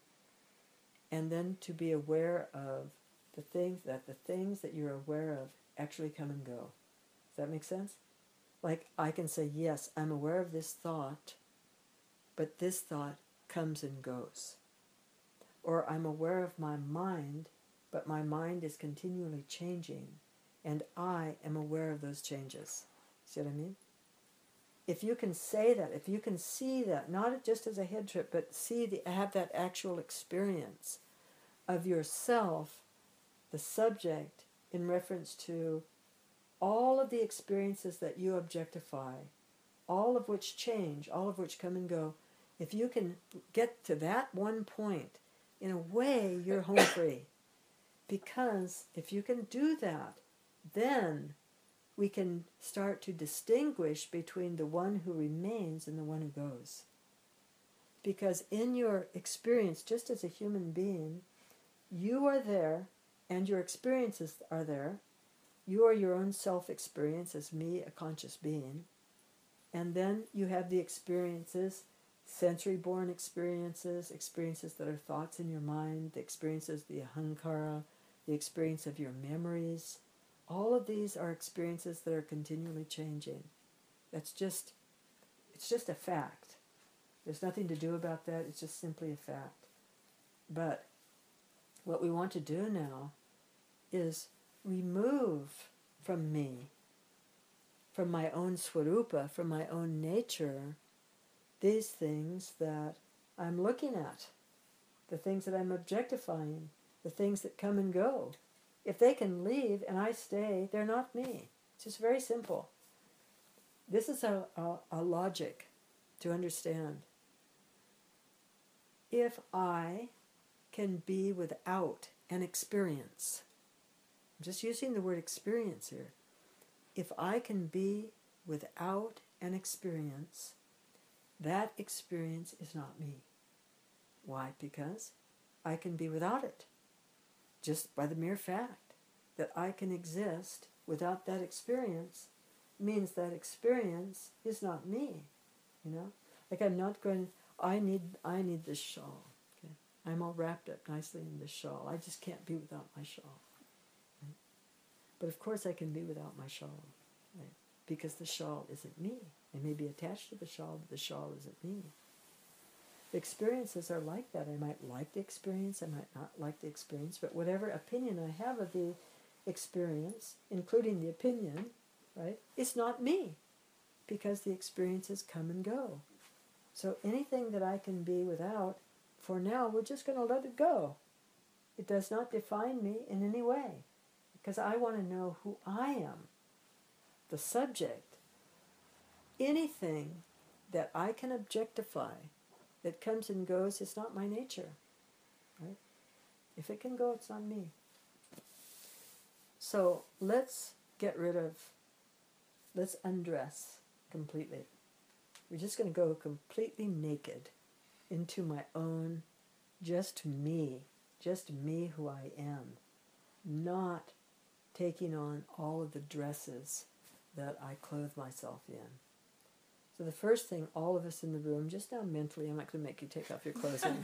And then to be aware of the things that the things that you're aware of actually come and go. Does that make sense? Like I can say, yes, I'm aware of this thought, but this thought comes and goes. Or I'm aware of my mind, but my mind is continually changing, and I am aware of those changes. See what I mean? If you can say that, if you can see that, not just as a head trip, but see the have that actual experience of yourself, the subject, in reference to all of the experiences that you objectify, all of which change, all of which come and go, if you can get to that one point, in a way, you're home free. Because if you can do that, then we can start to distinguish between the one who remains and the one who goes. Because in your experience, just as a human being, you are there and your experiences are there. You are your own self-experience as me, a conscious being. And then you have the experiences, sensory-born experiences, experiences that are thoughts in your mind, the experiences, the ahankara, the experience of your memories. All of these are experiences that are continually changing. That's just, it's just a fact. There's nothing to do about that. It's just simply a fact. But what we want to do now is remove from me, from my own swarupa, from my own nature, these things that I'm looking at, the things that I'm objectifying, the things that come and go. If they can leave and I stay, they're not me. It's just very simple. This is a, a, a logic to understand. If I can be without an experience, I'm just using the word experience here. If I can be without an experience, that experience is not me. Why? Because I can be without it. Just by the mere fact that I can exist without that experience means that experience is not me. You know? Like I'm not going, I need I need this shawl. Okay? I'm all wrapped up nicely in this shawl. I just can't be without my shawl. Right? But of course I can be without my shawl. Right? Because the shawl isn't me. I may be attached to the shawl, but the shawl isn't me. The experiences are like that. I might like the experience, I might not like the experience, but whatever opinion I have of the experience, including the opinion, right, it's not me, because the experiences come and go. So anything that I can be without, for now, we're just going to let it go. It does not define me in any way, because I want to know who I am, the subject. Anything that I can objectify that comes and goes is not my nature. Right? If it can go, it's not me. So let's get rid of, let's undress completely. We're just going to go completely naked into my own, just me, just me who I am, not taking on all of the dresses that I clothe myself in. So the first thing, all of us in the room, just now mentally, I'm not going to make you take off your clothes. Don't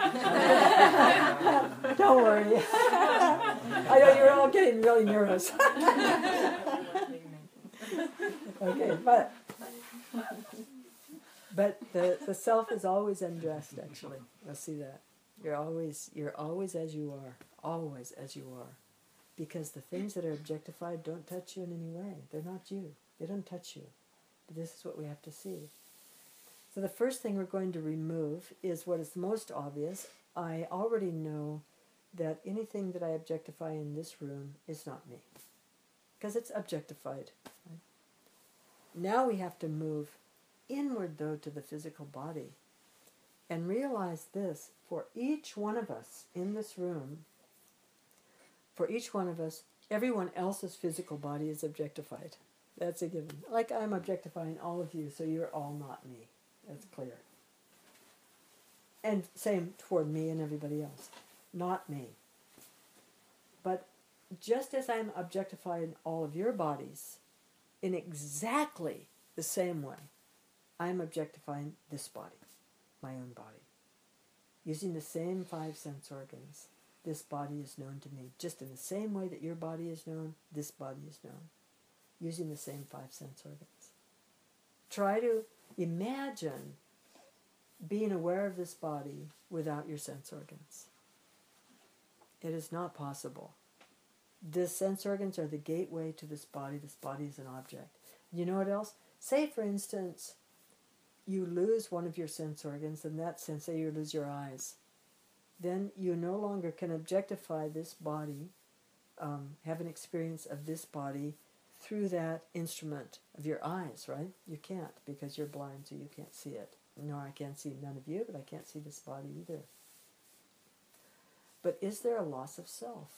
worry. I know you're all getting really nervous. Okay, but but the, the self is always undressed, actually. You'll see that. You're always you're always as you are. Always as you are. Because the things that are objectified don't touch you in any way. They're not you. They don't touch you. But this is what we have to see. So the first thing we're going to remove is what is most obvious. I already know that anything that I objectify in this room is not me. Because it's objectified. Right? Now we have to move inward, though, to the physical body. And realize this, for each one of us in this room, for each one of us, everyone else's physical body is objectified. That's a given. Like I'm objectifying all of you, so you're all not me. That's clear. And same toward me and everybody else. Not me. But just as I'm objectifying all of your bodies, in exactly the same way, I'm objectifying this body, my own body. Using the same five sense organs, this body is known to me. Just in the same way that your body is known, this body is known. Using the same five sense organs. Try to imagine being aware of this body without your sense organs. It is not possible. The sense organs are the gateway to this body. This body is an object. You know what else? Say, for instance, you lose one of your sense organs, in that sense, say you lose your eyes. Then you no longer can objectify this body, um, have an experience of this body through that instrument of your eyes, right? You can't, because you're blind, so you can't see it. Nor I can't see none of you, but I can't see this body either. But is there a loss of self?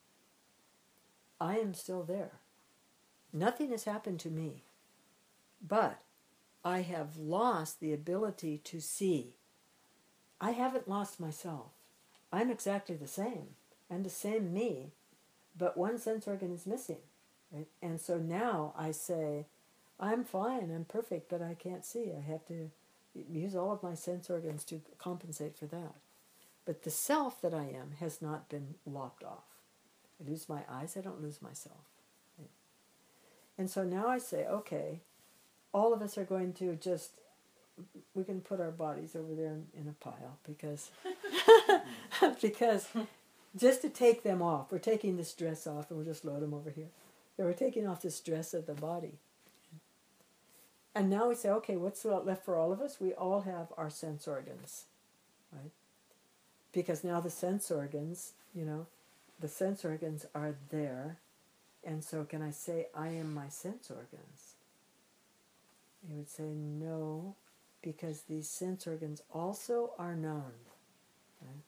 I am still there. Nothing has happened to me, but I have lost the ability to see. I haven't lost myself. I'm exactly the same. I'm the same me, but one sense organ is missing. Right? And so now I say, I'm fine, I'm perfect, but I can't see. I have to use all of my sense organs to compensate for that. But the self that I am has not been lopped off. I lose my eyes, I don't lose myself. Right? And so now I say, okay, all of us are going to just, we can put our bodies over there in, in a pile, because, because just to take them off, we're taking this dress off and we'll just load them over here. So we're taking off this dress of the body. And now we say, okay, what's left for all of us? We all have our sense organs, right? Because now the sense organs, you know, the sense organs are there. And so can I say, I am my sense organs? You would say, no, because these sense organs also are known. Right?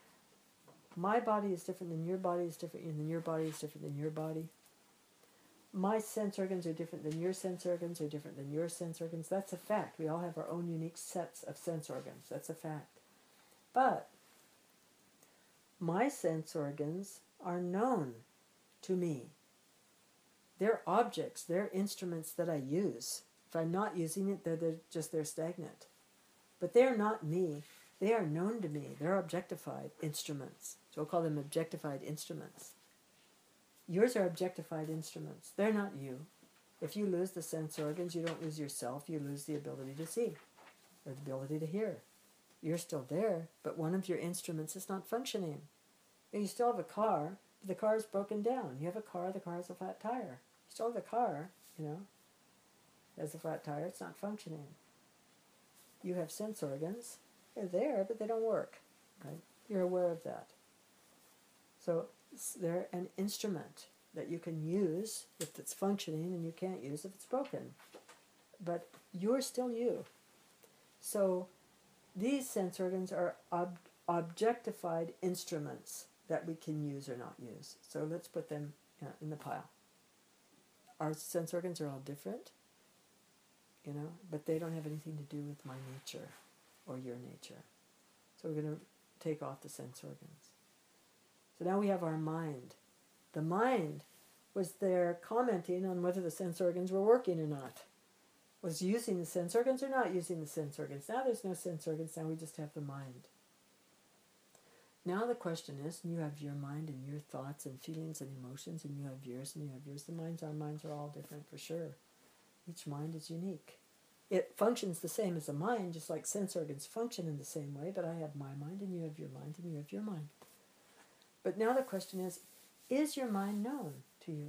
My body is different than your body is different than your body is different than your body. my sense organs are different than your sense organs are different than your sense organs. That's a fact. We all have our own unique sets of sense organs. That's a fact. But my sense organs are known to me. They're objects, they're instruments that I use. If I'm not using it, they're, they're just they're stagnant. But they're not me. They are known to me. They're objectified instruments. So we'll call them objectified instruments. Yours are objectified instruments. They're not you. If you lose the sense organs, you don't lose yourself. You lose the ability to see or the ability to hear. You're still there, but one of your instruments is not functioning. And you still have a car, but the car is broken down. You have a car, the car has a flat tire. You still have the car, you know, it has a flat tire, it's not functioning. You have sense organs. They're there, but they don't work. Right? You're aware of that. So they're an instrument that you can use if it's functioning, and you can't use if it's broken. But you're still you. So these sense organs are ob- objectified instruments that we can use or not use. So let's put them uh, in the pile. Our sense organs are all different, you know, but they don't have anything to do with my nature or your nature. So we're going to take off the sense organs. So now we have our mind. The mind was there commenting on whether the sense organs were working or not. Was using the sense organs or not using the sense organs. Now there's no sense organs, now we just have the mind. Now the question is, you have your mind and your thoughts and feelings and emotions, and you have yours and you have yours. The minds, our minds are all different for sure. Each mind is unique. It functions the same as a mind, just like sense organs function in the same way, but I have my mind and you have your mind and you have your mind. But now the question is, is your mind known to you?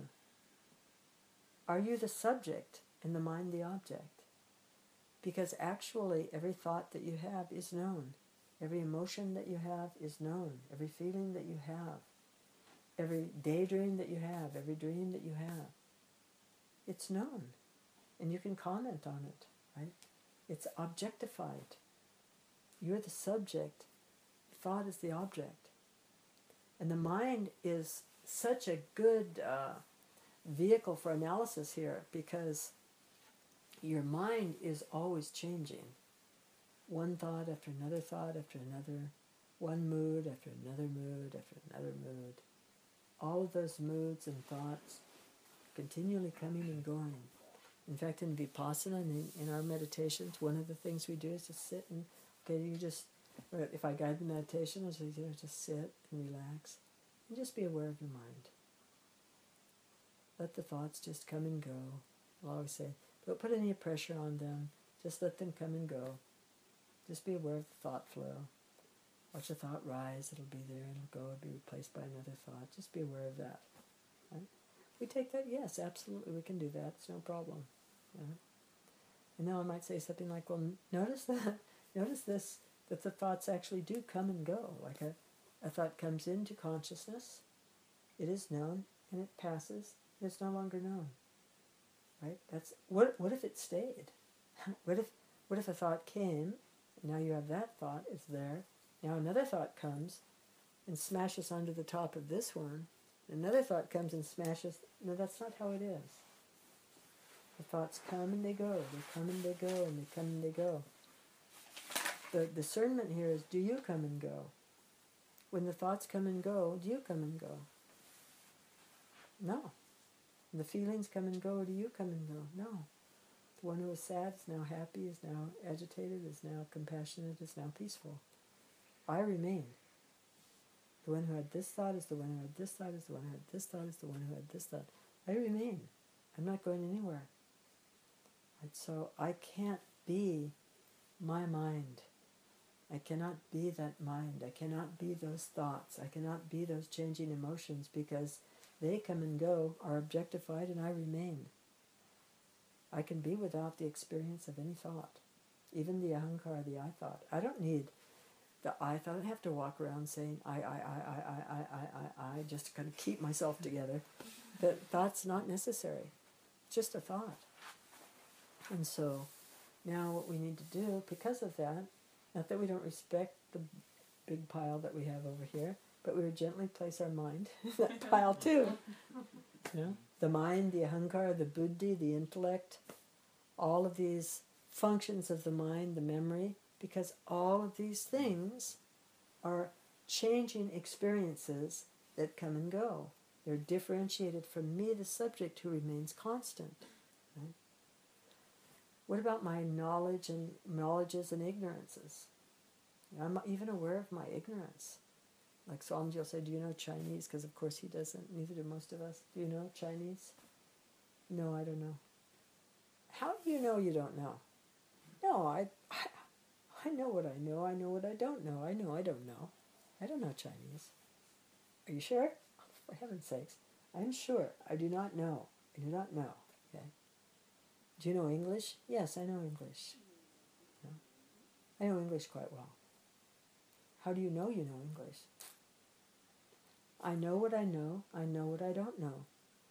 Are you the subject and the mind the object? Because actually every thought that you have is known. Every emotion that you have is known. Every feeling that you have. Every daydream that you have. Every dream that you have. It's known. And you can comment on it, right? It's objectified. You're the subject. Thought is the object. And the mind is such a good uh, vehicle for analysis here, because your mind is always changing. One thought after another thought after another, one mood after another mood after another mood. All of those moods and thoughts continually coming and going. In fact, in Vipassana, in, in our meditations, one of the things we do is just sit and, okay, you just, if I guide the meditation, I'll just, you know, just sit and relax and just be aware of your mind. Let the thoughts just come and go. I'll always say, don't put any pressure on them. Just let them come and go. Just be aware of the thought flow. Watch a thought rise. It'll be there and it'll go. It'll be replaced by another thought. Just be aware of that. Right? We take that? Yes, absolutely. We can do that. It's no problem. Yeah. And now I might say something like, well, notice that. Notice this, that the thoughts actually do come and go. Like a, a thought comes into consciousness. It is known and it passes. And it's no longer known. Right? That's what. What if it stayed? What if? What if a thought came? And now you have that thought. It's there. Now another thought comes, and smashes onto the top of this one. Another thought comes and smashes. No, that's not how it is. The thoughts come and they go. They come and they go, and they come and they go. The discernment here is: do you come and go? When the thoughts come and go, do you come and go? No. When the feelings come and go, do you come and go? No. The one who is sad is now happy, is now agitated, is now compassionate, is now peaceful. I remain. The one who had this thought is the one who had this thought, is the one who had this thought, is the one who had this thought. I remain. I'm not going anywhere. And so I can't be my mind. I cannot be that mind. I cannot be those thoughts. I cannot be those changing emotions, because they come and go, are objectified, and I remain. I can be without the experience of any thought, even the ahankara, the I thought. I don't need the I thought. I don't have to walk around saying I, I, I, I, I, I, I, I, just to kind of keep myself together. That thought's not necessary. It's just a thought. And so now what we need to do, because of that, not that we don't respect the big pile that we have over here, but we would gently place our mind in that pile too. You know, the mind, the ahankara, the buddhi, the intellect, all of these functions of the mind, the memory, because all of these things are changing experiences that come and go. They're differentiated from me, the subject, who remains constant. Right? What about my knowledge and knowledges and ignorances? I'm even aware of my ignorance. Like Swamiji will say, do you know Chinese? Because of course he doesn't, neither do most of us. Do you know Chinese? No, I don't know. How do you know you don't know? No, I, I, I know what I know. I know what I don't know. I know I don't know. I don't know Chinese. Are you sure? For heaven's sakes. I'm sure. I do not know. I do not know. Okay. Do you know English? Yes, I know English. No? I know English quite well. How do you know you know English? I know what I know. I know what I don't know.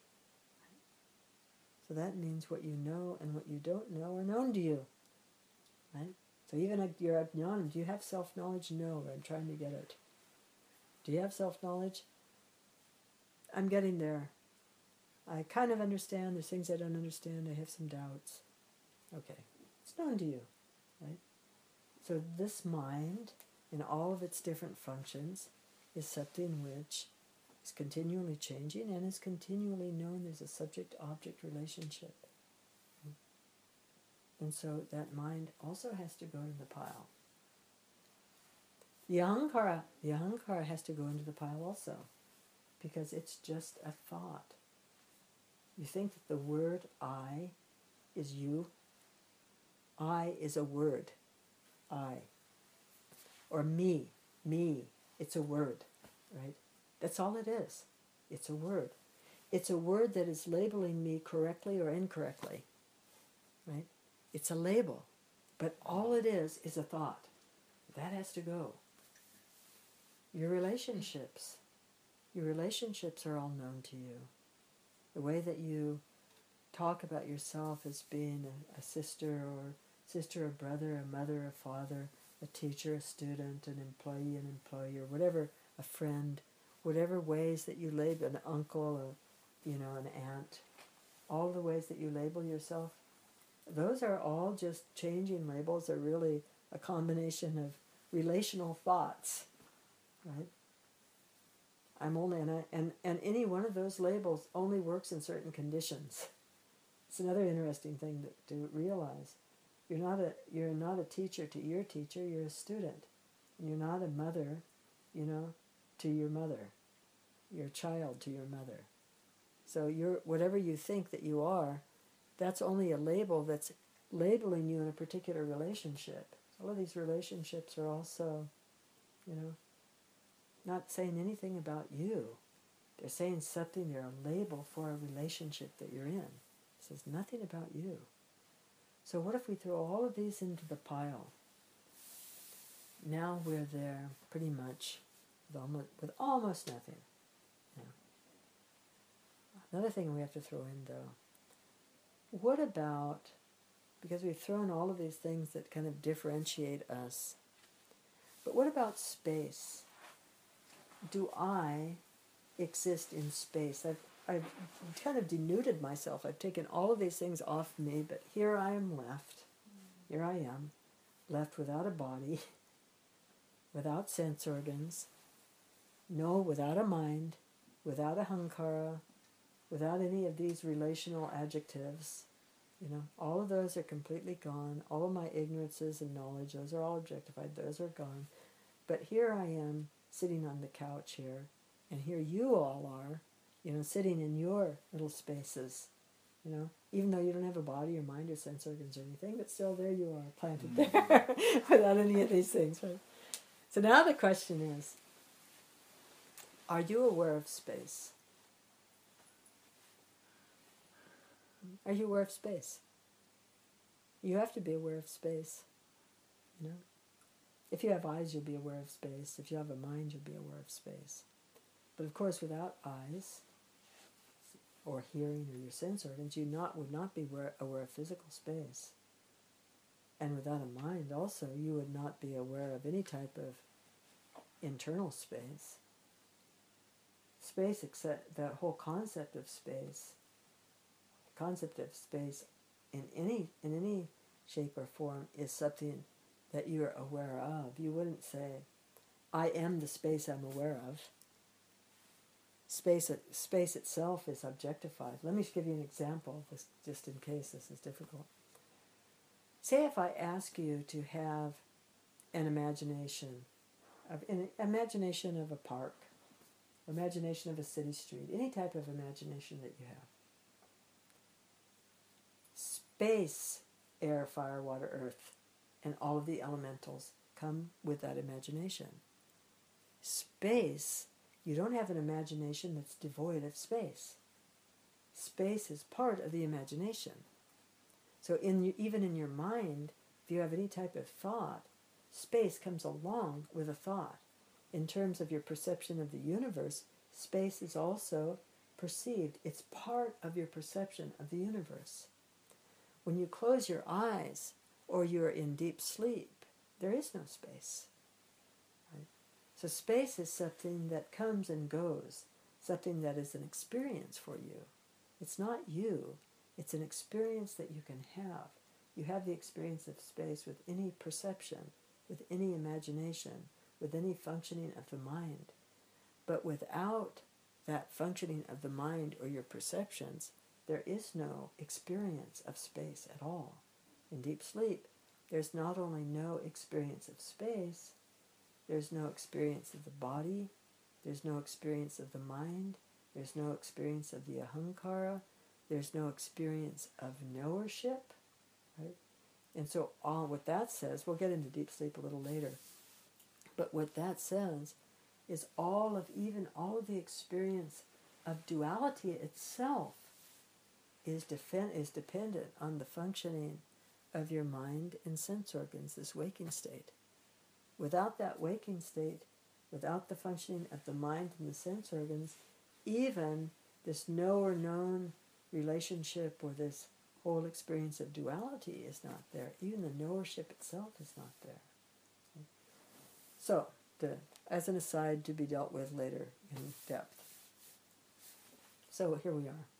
So that means what you know and what you don't know are known to you. Right? So even at your ajnana, do you have self-knowledge? No, I'm trying to get it. Do you have self-knowledge? I'm getting there. I kind of understand. There's things I don't understand. I have some doubts. Okay. It's known to you. Right? So this mind, in all of its different functions, is something which is continually changing and is continually known as a subject-object relationship. And so that mind also has to go to the pile. The ahankara, the ahankara has to go into the pile also, because it's just a thought. You think that the word I is you. I is a word. I. Or me. Me. It's a word. Right? That's all it is. It's a word. It's a word that is labeling me correctly or incorrectly. Right? It's a label. But all it is is a thought. That has to go. Your relationships. Your relationships are all known to you. The way that you talk about yourself as being a, a sister or sister or brother, a mother, a father, a teacher, a student, an employee, an employee, or whatever, a friend, whatever ways that you label, an uncle, a, you know, an aunt, all the ways that you label yourself, those are all just changing labels. Are really a combination of relational thoughts, right? I'm only, and, I, and, and any one of those labels only works in certain conditions. It's another interesting thing to, to realize. You're not a you're not a teacher to your teacher. You're a student, and you're not a mother, you know, to your mother. You're a child to your mother. So you're whatever you think that you are, that's only a label that's labeling you in a particular relationship. All of these relationships are also, you know, not saying anything about you. They're saying something, they're a label for a relationship that you're in. It says nothing about you. So what if we throw all of these into the pile? Now we're there pretty much with almost, with almost nothing. Yeah. Another thing we have to throw in though, what about, because we've thrown all of these things that kind of differentiate us, but what about space? Do I exist in space? I've, I've kind of denuded myself. I've taken all of these things off me, but here I am left. Here I am, left without a body, without sense organs, no, without a mind, without a hankara, without any of these relational adjectives. You know, all of those are completely gone. All of my ignorances and knowledge, those are all objectified. Those are gone. But here I am, sitting on the couch here, and here you all are, you know, sitting in your little spaces, you know, even though you don't have a body or mind or sense organs or anything, but still there you are, planted there, without any of these things, right? So now the question is, are you aware of space? Are you aware of space? You have to be aware of space, you know. If you have eyes, you'll be aware of space. If you have a mind, you'll be aware of space. But of course, without eyes, or hearing, or your sense organs, you not would not be aware, aware of physical space. And without a mind, also, you would not be aware of any type of internal space. Space, except that whole concept of space, concept of space in any in any shape or form is something that you're aware of. You wouldn't say, I am the space I'm aware of. Space, space itself is objectified. Let me give you an example, just in case this is difficult. Say if I ask you to have an imagination, of an imagination of a park, imagination of a city street, any type of imagination that you have. Space, air, fire, water, earth, and all of the elementals come with that imagination. Space, you don't have an imagination that's devoid of space. Space is part of the imagination. So in you, even in your mind, if you have any type of thought, space comes along with a thought. In terms of your perception of the universe, space is also perceived. It's part of your perception of the universe. When you close your eyes or you're in deep sleep, there is no space. Right? So space is something that comes and goes, something that is an experience for you. It's not you. It's an experience that you can have. You have the experience of space with any perception, with any imagination, with any functioning of the mind. But without that functioning of the mind or your perceptions, there is no experience of space at all. In deep sleep, there's not only no experience of space, there's no experience of the body, there's no experience of the mind, there's no experience of the ahankara, there's no experience of knowership, right? And so all what that says, we'll get into deep sleep a little later, but what that says is all of, even all of the experience of duality itself is, defend, is dependent on the functioning of your mind and sense organs, this waking state. Without that waking state, without the functioning of the mind and the sense organs, even this knower known relationship or this whole experience of duality is not there. Even the knowership itself is not there. So, to, as an aside to be dealt with later in depth. So here we are.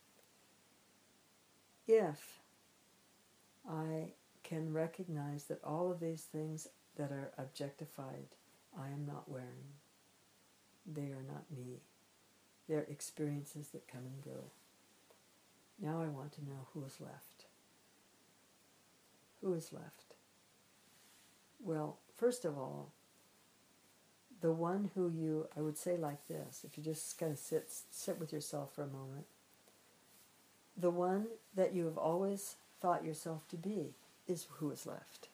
If I can recognize that all of these things that are objectified, I am not wearing. They are not me. They're experiences that come and go. Now I want to know who is left. Who is left? Well, first of all, the one who you, I would say like this, if you just kind of sit, sit with yourself for a moment, the one that you have always thought yourself to be is who is left.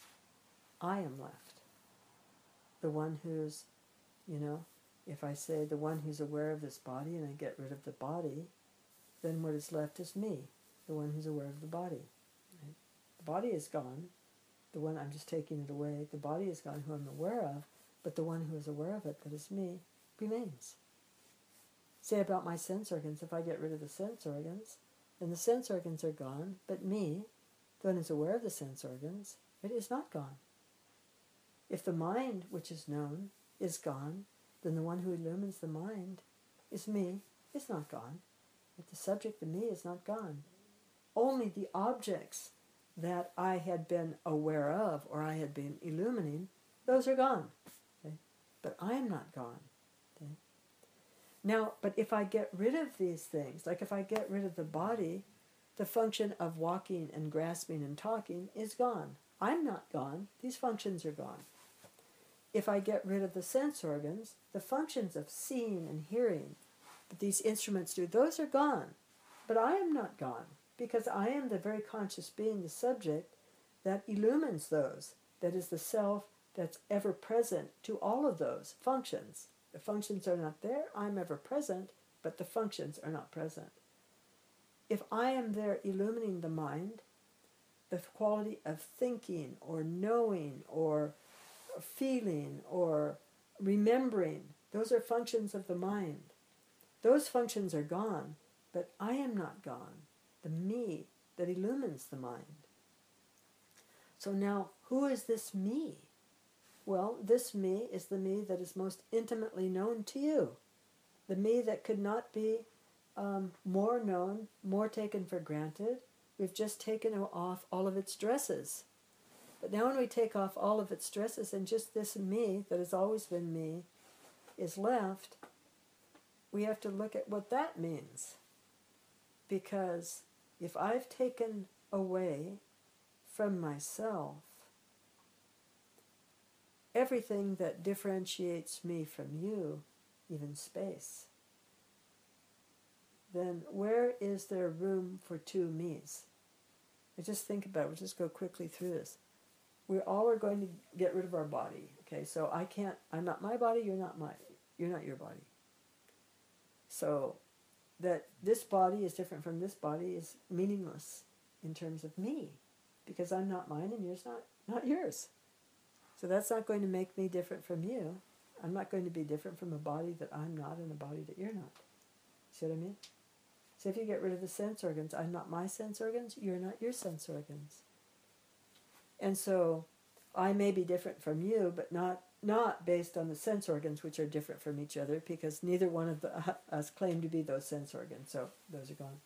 I am left. The one who's, you know, if I say the one who's aware of this body and I get rid of the body, then what is left is me, the one who's aware of the body. Right? The body is gone. The one, I'm just taking it away. The body is gone, who I'm aware of, but the one who is aware of it, that is me, remains. Say about my sense organs, if I get rid of the sense organs, then the sense organs are gone, but me, the one who's aware of the sense organs, it is not gone. If the mind, which is known, is gone, then the one who illumines the mind is me, is not gone. But the subject of me is not gone. Only the objects that I had been aware of or I had been illumining, those are gone. Okay? But I am not gone. Okay? Now, but if I get rid of these things, like if I get rid of the body, the function of walking and grasping and talking is gone. I'm not gone. These functions are gone. If I get rid of the sense organs, the functions of seeing and hearing that these instruments do, those are gone. But I am not gone, because I am the very conscious being, the subject, that illumines those, that is the self that's ever present to all of those functions. The functions are not there, I'm ever present, but the functions are not present. If I am there illumining the mind, the quality of thinking or knowing or feeling or remembering, those are functions of the mind. Those functions are gone, but I am not gone. The me that illumines the mind. So now, who is this me? Well, this me is the me that is most intimately known to you. The me that could not be um, more known, more taken for granted. We've just taken off all of its dresses. But now when we take off all of its dresses and just this me that has always been me is left, we have to look at what that means. Because if I've taken away from myself everything that differentiates me from you, even space, then where is there room for two me's? I just think about it. We'll just go quickly through this. We all are going to get rid of our body. Okay, so I can't, I'm not my body, you're not my, you're not your body. So that this body is different from this body is meaningless in terms of me, because I'm not mine and yours not, not yours. So that's not going to make me different from you. I'm not going to be different from a body that I'm not and a body that you're not. See what I mean? So if you get rid of the sense organs, I'm not my sense organs, you're not your sense organs. And so I may be different from you, but not not based on the sense organs, which are different from each other, because neither one of the, uh, us claim to be those sense organs, so those are gone.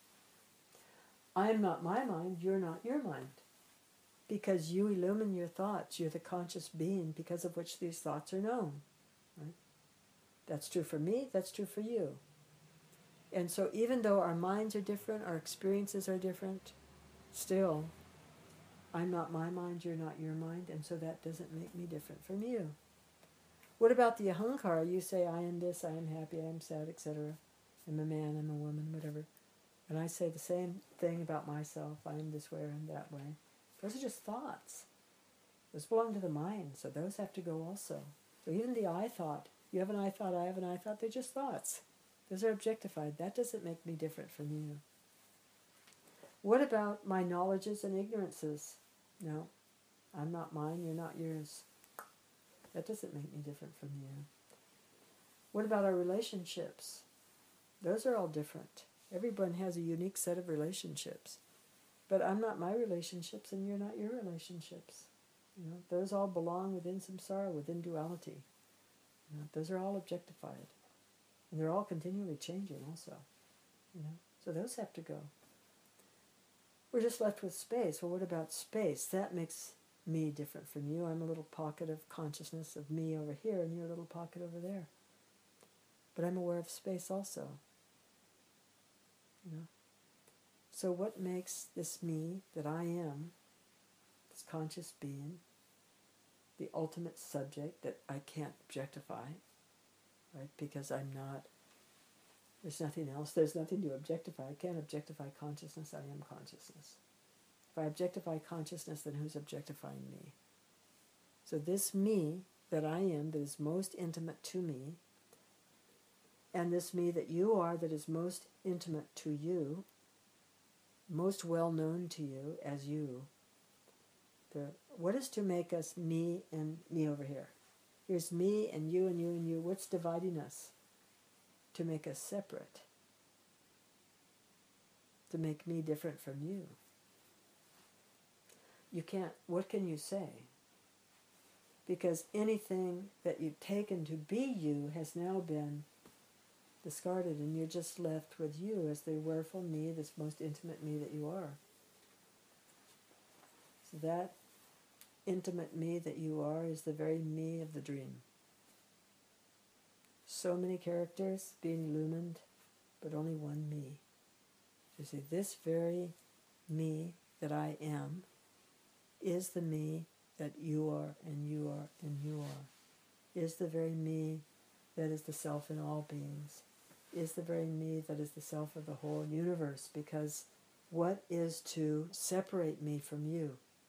I am not my mind, you're not your mind. Because you illumine your thoughts, you're the conscious being because of which these thoughts are known. Right? That's true for me, that's true for you. And so even though our minds are different, our experiences are different, still, I'm not my mind, you're not your mind, and so that doesn't make me different from you. What about the ahankara? You say, I am this, I am happy, I am sad, et cetera. I'm a man, I'm a woman, whatever. And I say the same thing about myself, I am this way or I'm that way. Those are just thoughts. Those belong to the mind, so those have to go also. So even the I thought, you have an I thought, I have an I thought, they're just thoughts. Those are objectified. That doesn't make me different from you. What about my knowledges and ignorances? No, I'm not mine, you're not yours. That doesn't make me different from you. What about our relationships? Those are all different. Everyone has a unique set of relationships. But I'm not my relationships and you're not your relationships. You know, those all belong within samsara, within duality. You know, those are all objectified. And they're all continually changing also. You know, so those have to go. We're just left with space. Well, what about space? That makes me different from you. I'm a little pocket of consciousness of me over here, and you're a little pocket over there. But I'm aware of space also. You know? So what makes this me that I am, this conscious being, the ultimate subject that I can't objectify, right? Because I'm not, there's nothing else, there's nothing to objectify. I can't objectify consciousness, I am consciousness. If I objectify consciousness, then who's objectifying me? So this me that I am, that is most intimate to me, and this me that you are, that is most intimate to you, most well known to you as you, the, what is to make us me and me over here? Here's me and you and you and you. What's dividing us? To make us separate. To make me different from you. You can't, what can you say? Because anything that you've taken to be you has now been discarded, and you're just left with you as the awareful me, this most intimate me that you are. So that intimate me that you are is the very me of the dream. So many characters being illumined, but only one me. You see, this very me that I am is the me that you are and you are and you are. Is the very me that is the self in all beings. Is the very me that is the self of the whole universe. Because what is to separate me from you?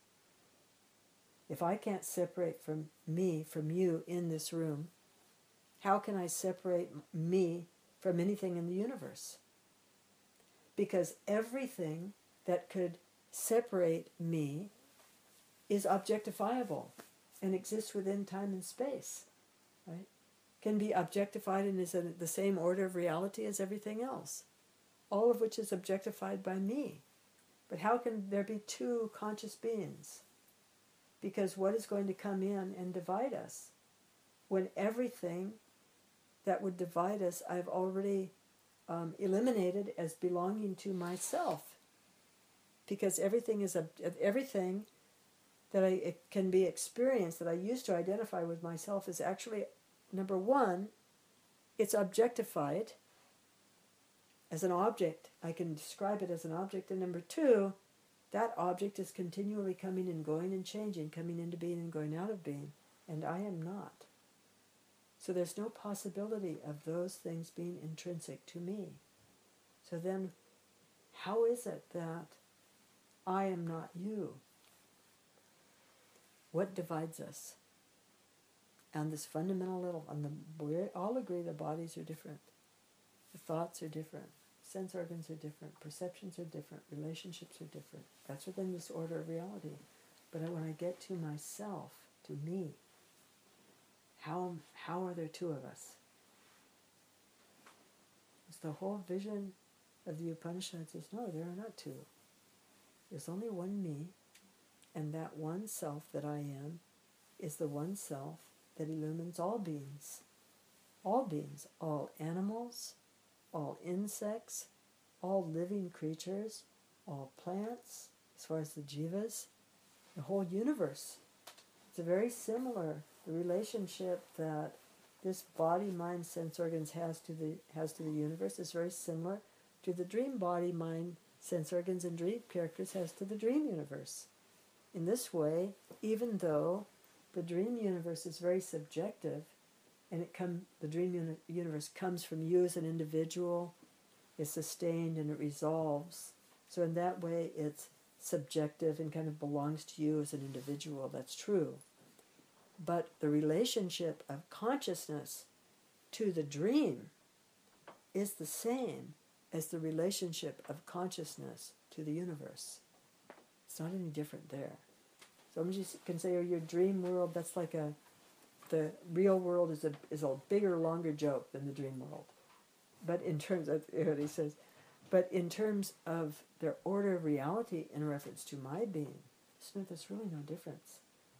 If I can't separate from me from you in this room, how can I separate me from anything in the universe? Because everything that could separate me is objectifiable and exists within time and space, right? Can be objectified and is in the same order of reality as everything else, all of which is objectified by me. But how can there be two conscious beings? Because what is going to come in and divide us when everything that would divide us I've already um, eliminated as belonging to myself, because everything is a everything that I it can be experienced that I used to identify with myself is actually, number one, it's objectified as an object. I can describe it as an object. And number two, that object is continually coming and going and changing, coming into being and going out of being, and I am not. So there's no possibility of those things being intrinsic to me. So then, how is it that I am not you? What divides us? On this fundamental level, on the, we all agree the bodies are different. The thoughts are different. Sense organs are different. Perceptions are different. Relationships are different. That's within this order of reality. But when I get to myself, to me, how, how are there two of us? It's the whole vision of the Upanishads is, no, there are not two. There's only one me, and that one self that I am is the one self that illumines all beings. All beings, all animals, all insects, all living creatures, all plants, as far as the jivas, the whole universe. It's a very similar, the relationship that this body, mind, sense organs has to the has to the universe is very similar to the dream body, mind, sense organs, and dream characters has to the dream universe. In this way, even though the dream universe is very subjective, and it come the dream uni- universe comes from you as an individual, is sustained and it resolves. So in that way, it's subjective and kind of belongs to you as an individual. That's true. But the relationship of consciousness to the dream is the same as the relationship of consciousness to the universe. It's not any different there. Somebody can say, oh, your dream world, that's like a, the real world is a is a bigger, longer joke than the dream world. But in terms of, what he says, but in terms of their order of reality in reference to my being, Smith, there's really no difference.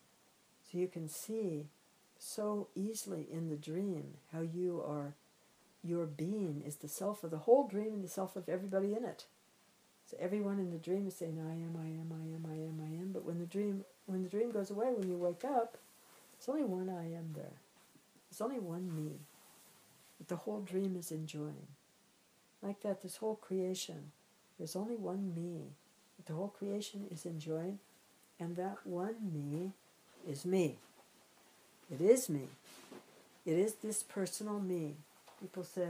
So you can see so easily in the dream how you are, your being is the self of the whole dream and the self of everybody in it. So everyone in the dream is saying, I am, I am, I am, I am, I am. But when the dream when the dream goes away, when you wake up, there's only one I am there. There's only one me that the whole dream is enjoying. Like that, this whole creation, there's only one me that the whole creation is enjoying, and that one me is me. It is me. It is this personal me. People say,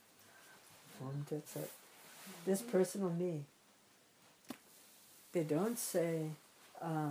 this personal me. They don't say, um,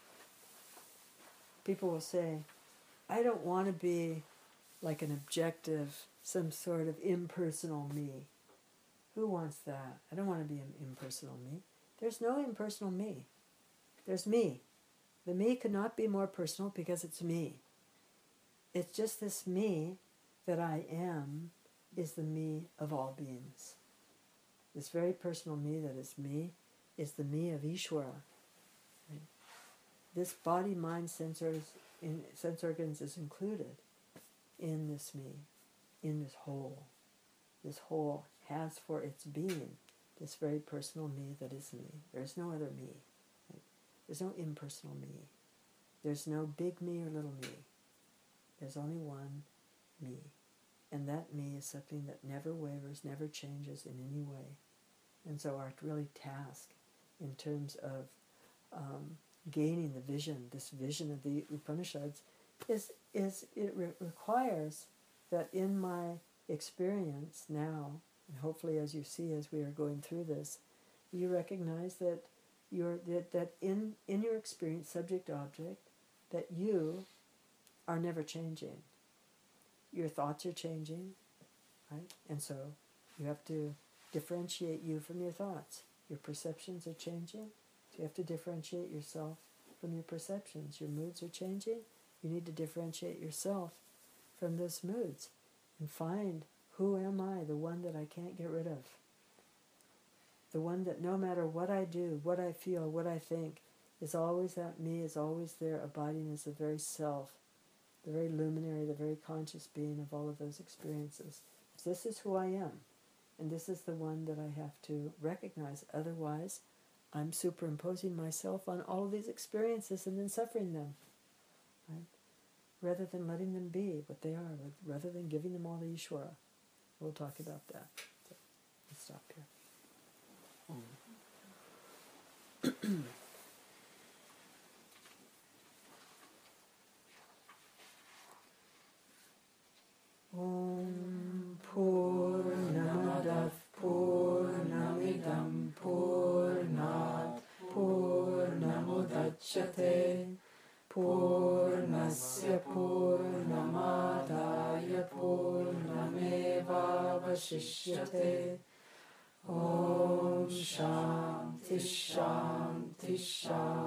people will say, I don't want to be like an objective, some sort of impersonal me. Who wants that? I don't want to be an impersonal me. There's no impersonal me. There's me. The me could not be more personal because it's me. It's just this me that I am is the me of all beings. This very personal me that is me is the me of Ishvara. Right? This body, mind, sense organs, in, sense organs is included in this me, in this whole. This whole has for its being this very personal me that is me. There's no other me. Right? There's no impersonal me. There's no big me or little me. There's only one me. And that me is something that never wavers, never changes in any way. And so our really task in terms of um, gaining the vision, this vision of the Upanishads, is, is it re- requires that in my experience now, and hopefully as you see as we are going through this, you recognize that you're that, that in, in your experience, subject object, that you are never changing. Your thoughts are changing, right? And so you have to differentiate you from your thoughts. Your perceptions are changing, so you have to differentiate yourself from your perceptions. Your moods are changing, you need to differentiate yourself from those moods and find, who am I, the one that I can't get rid of? The one that no matter what I do, what I feel, what I think, is always that me, is always there, abiding as the very self, the very luminary, the very conscious being of all of those experiences. So this is who I am. And this is the one that I have to recognize. Otherwise, I'm superimposing myself on all of these experiences and then suffering them, right? Rather than letting them be what they are, rather than giving them all to Ishvara. We'll talk about that. So let's stop here. Mm. Om Purnamadav Purnamidam Purnat Purnamudachyate Purnasya Purnamadaya Purnameva Vashishyate. Om Shanti Shanti Shanti.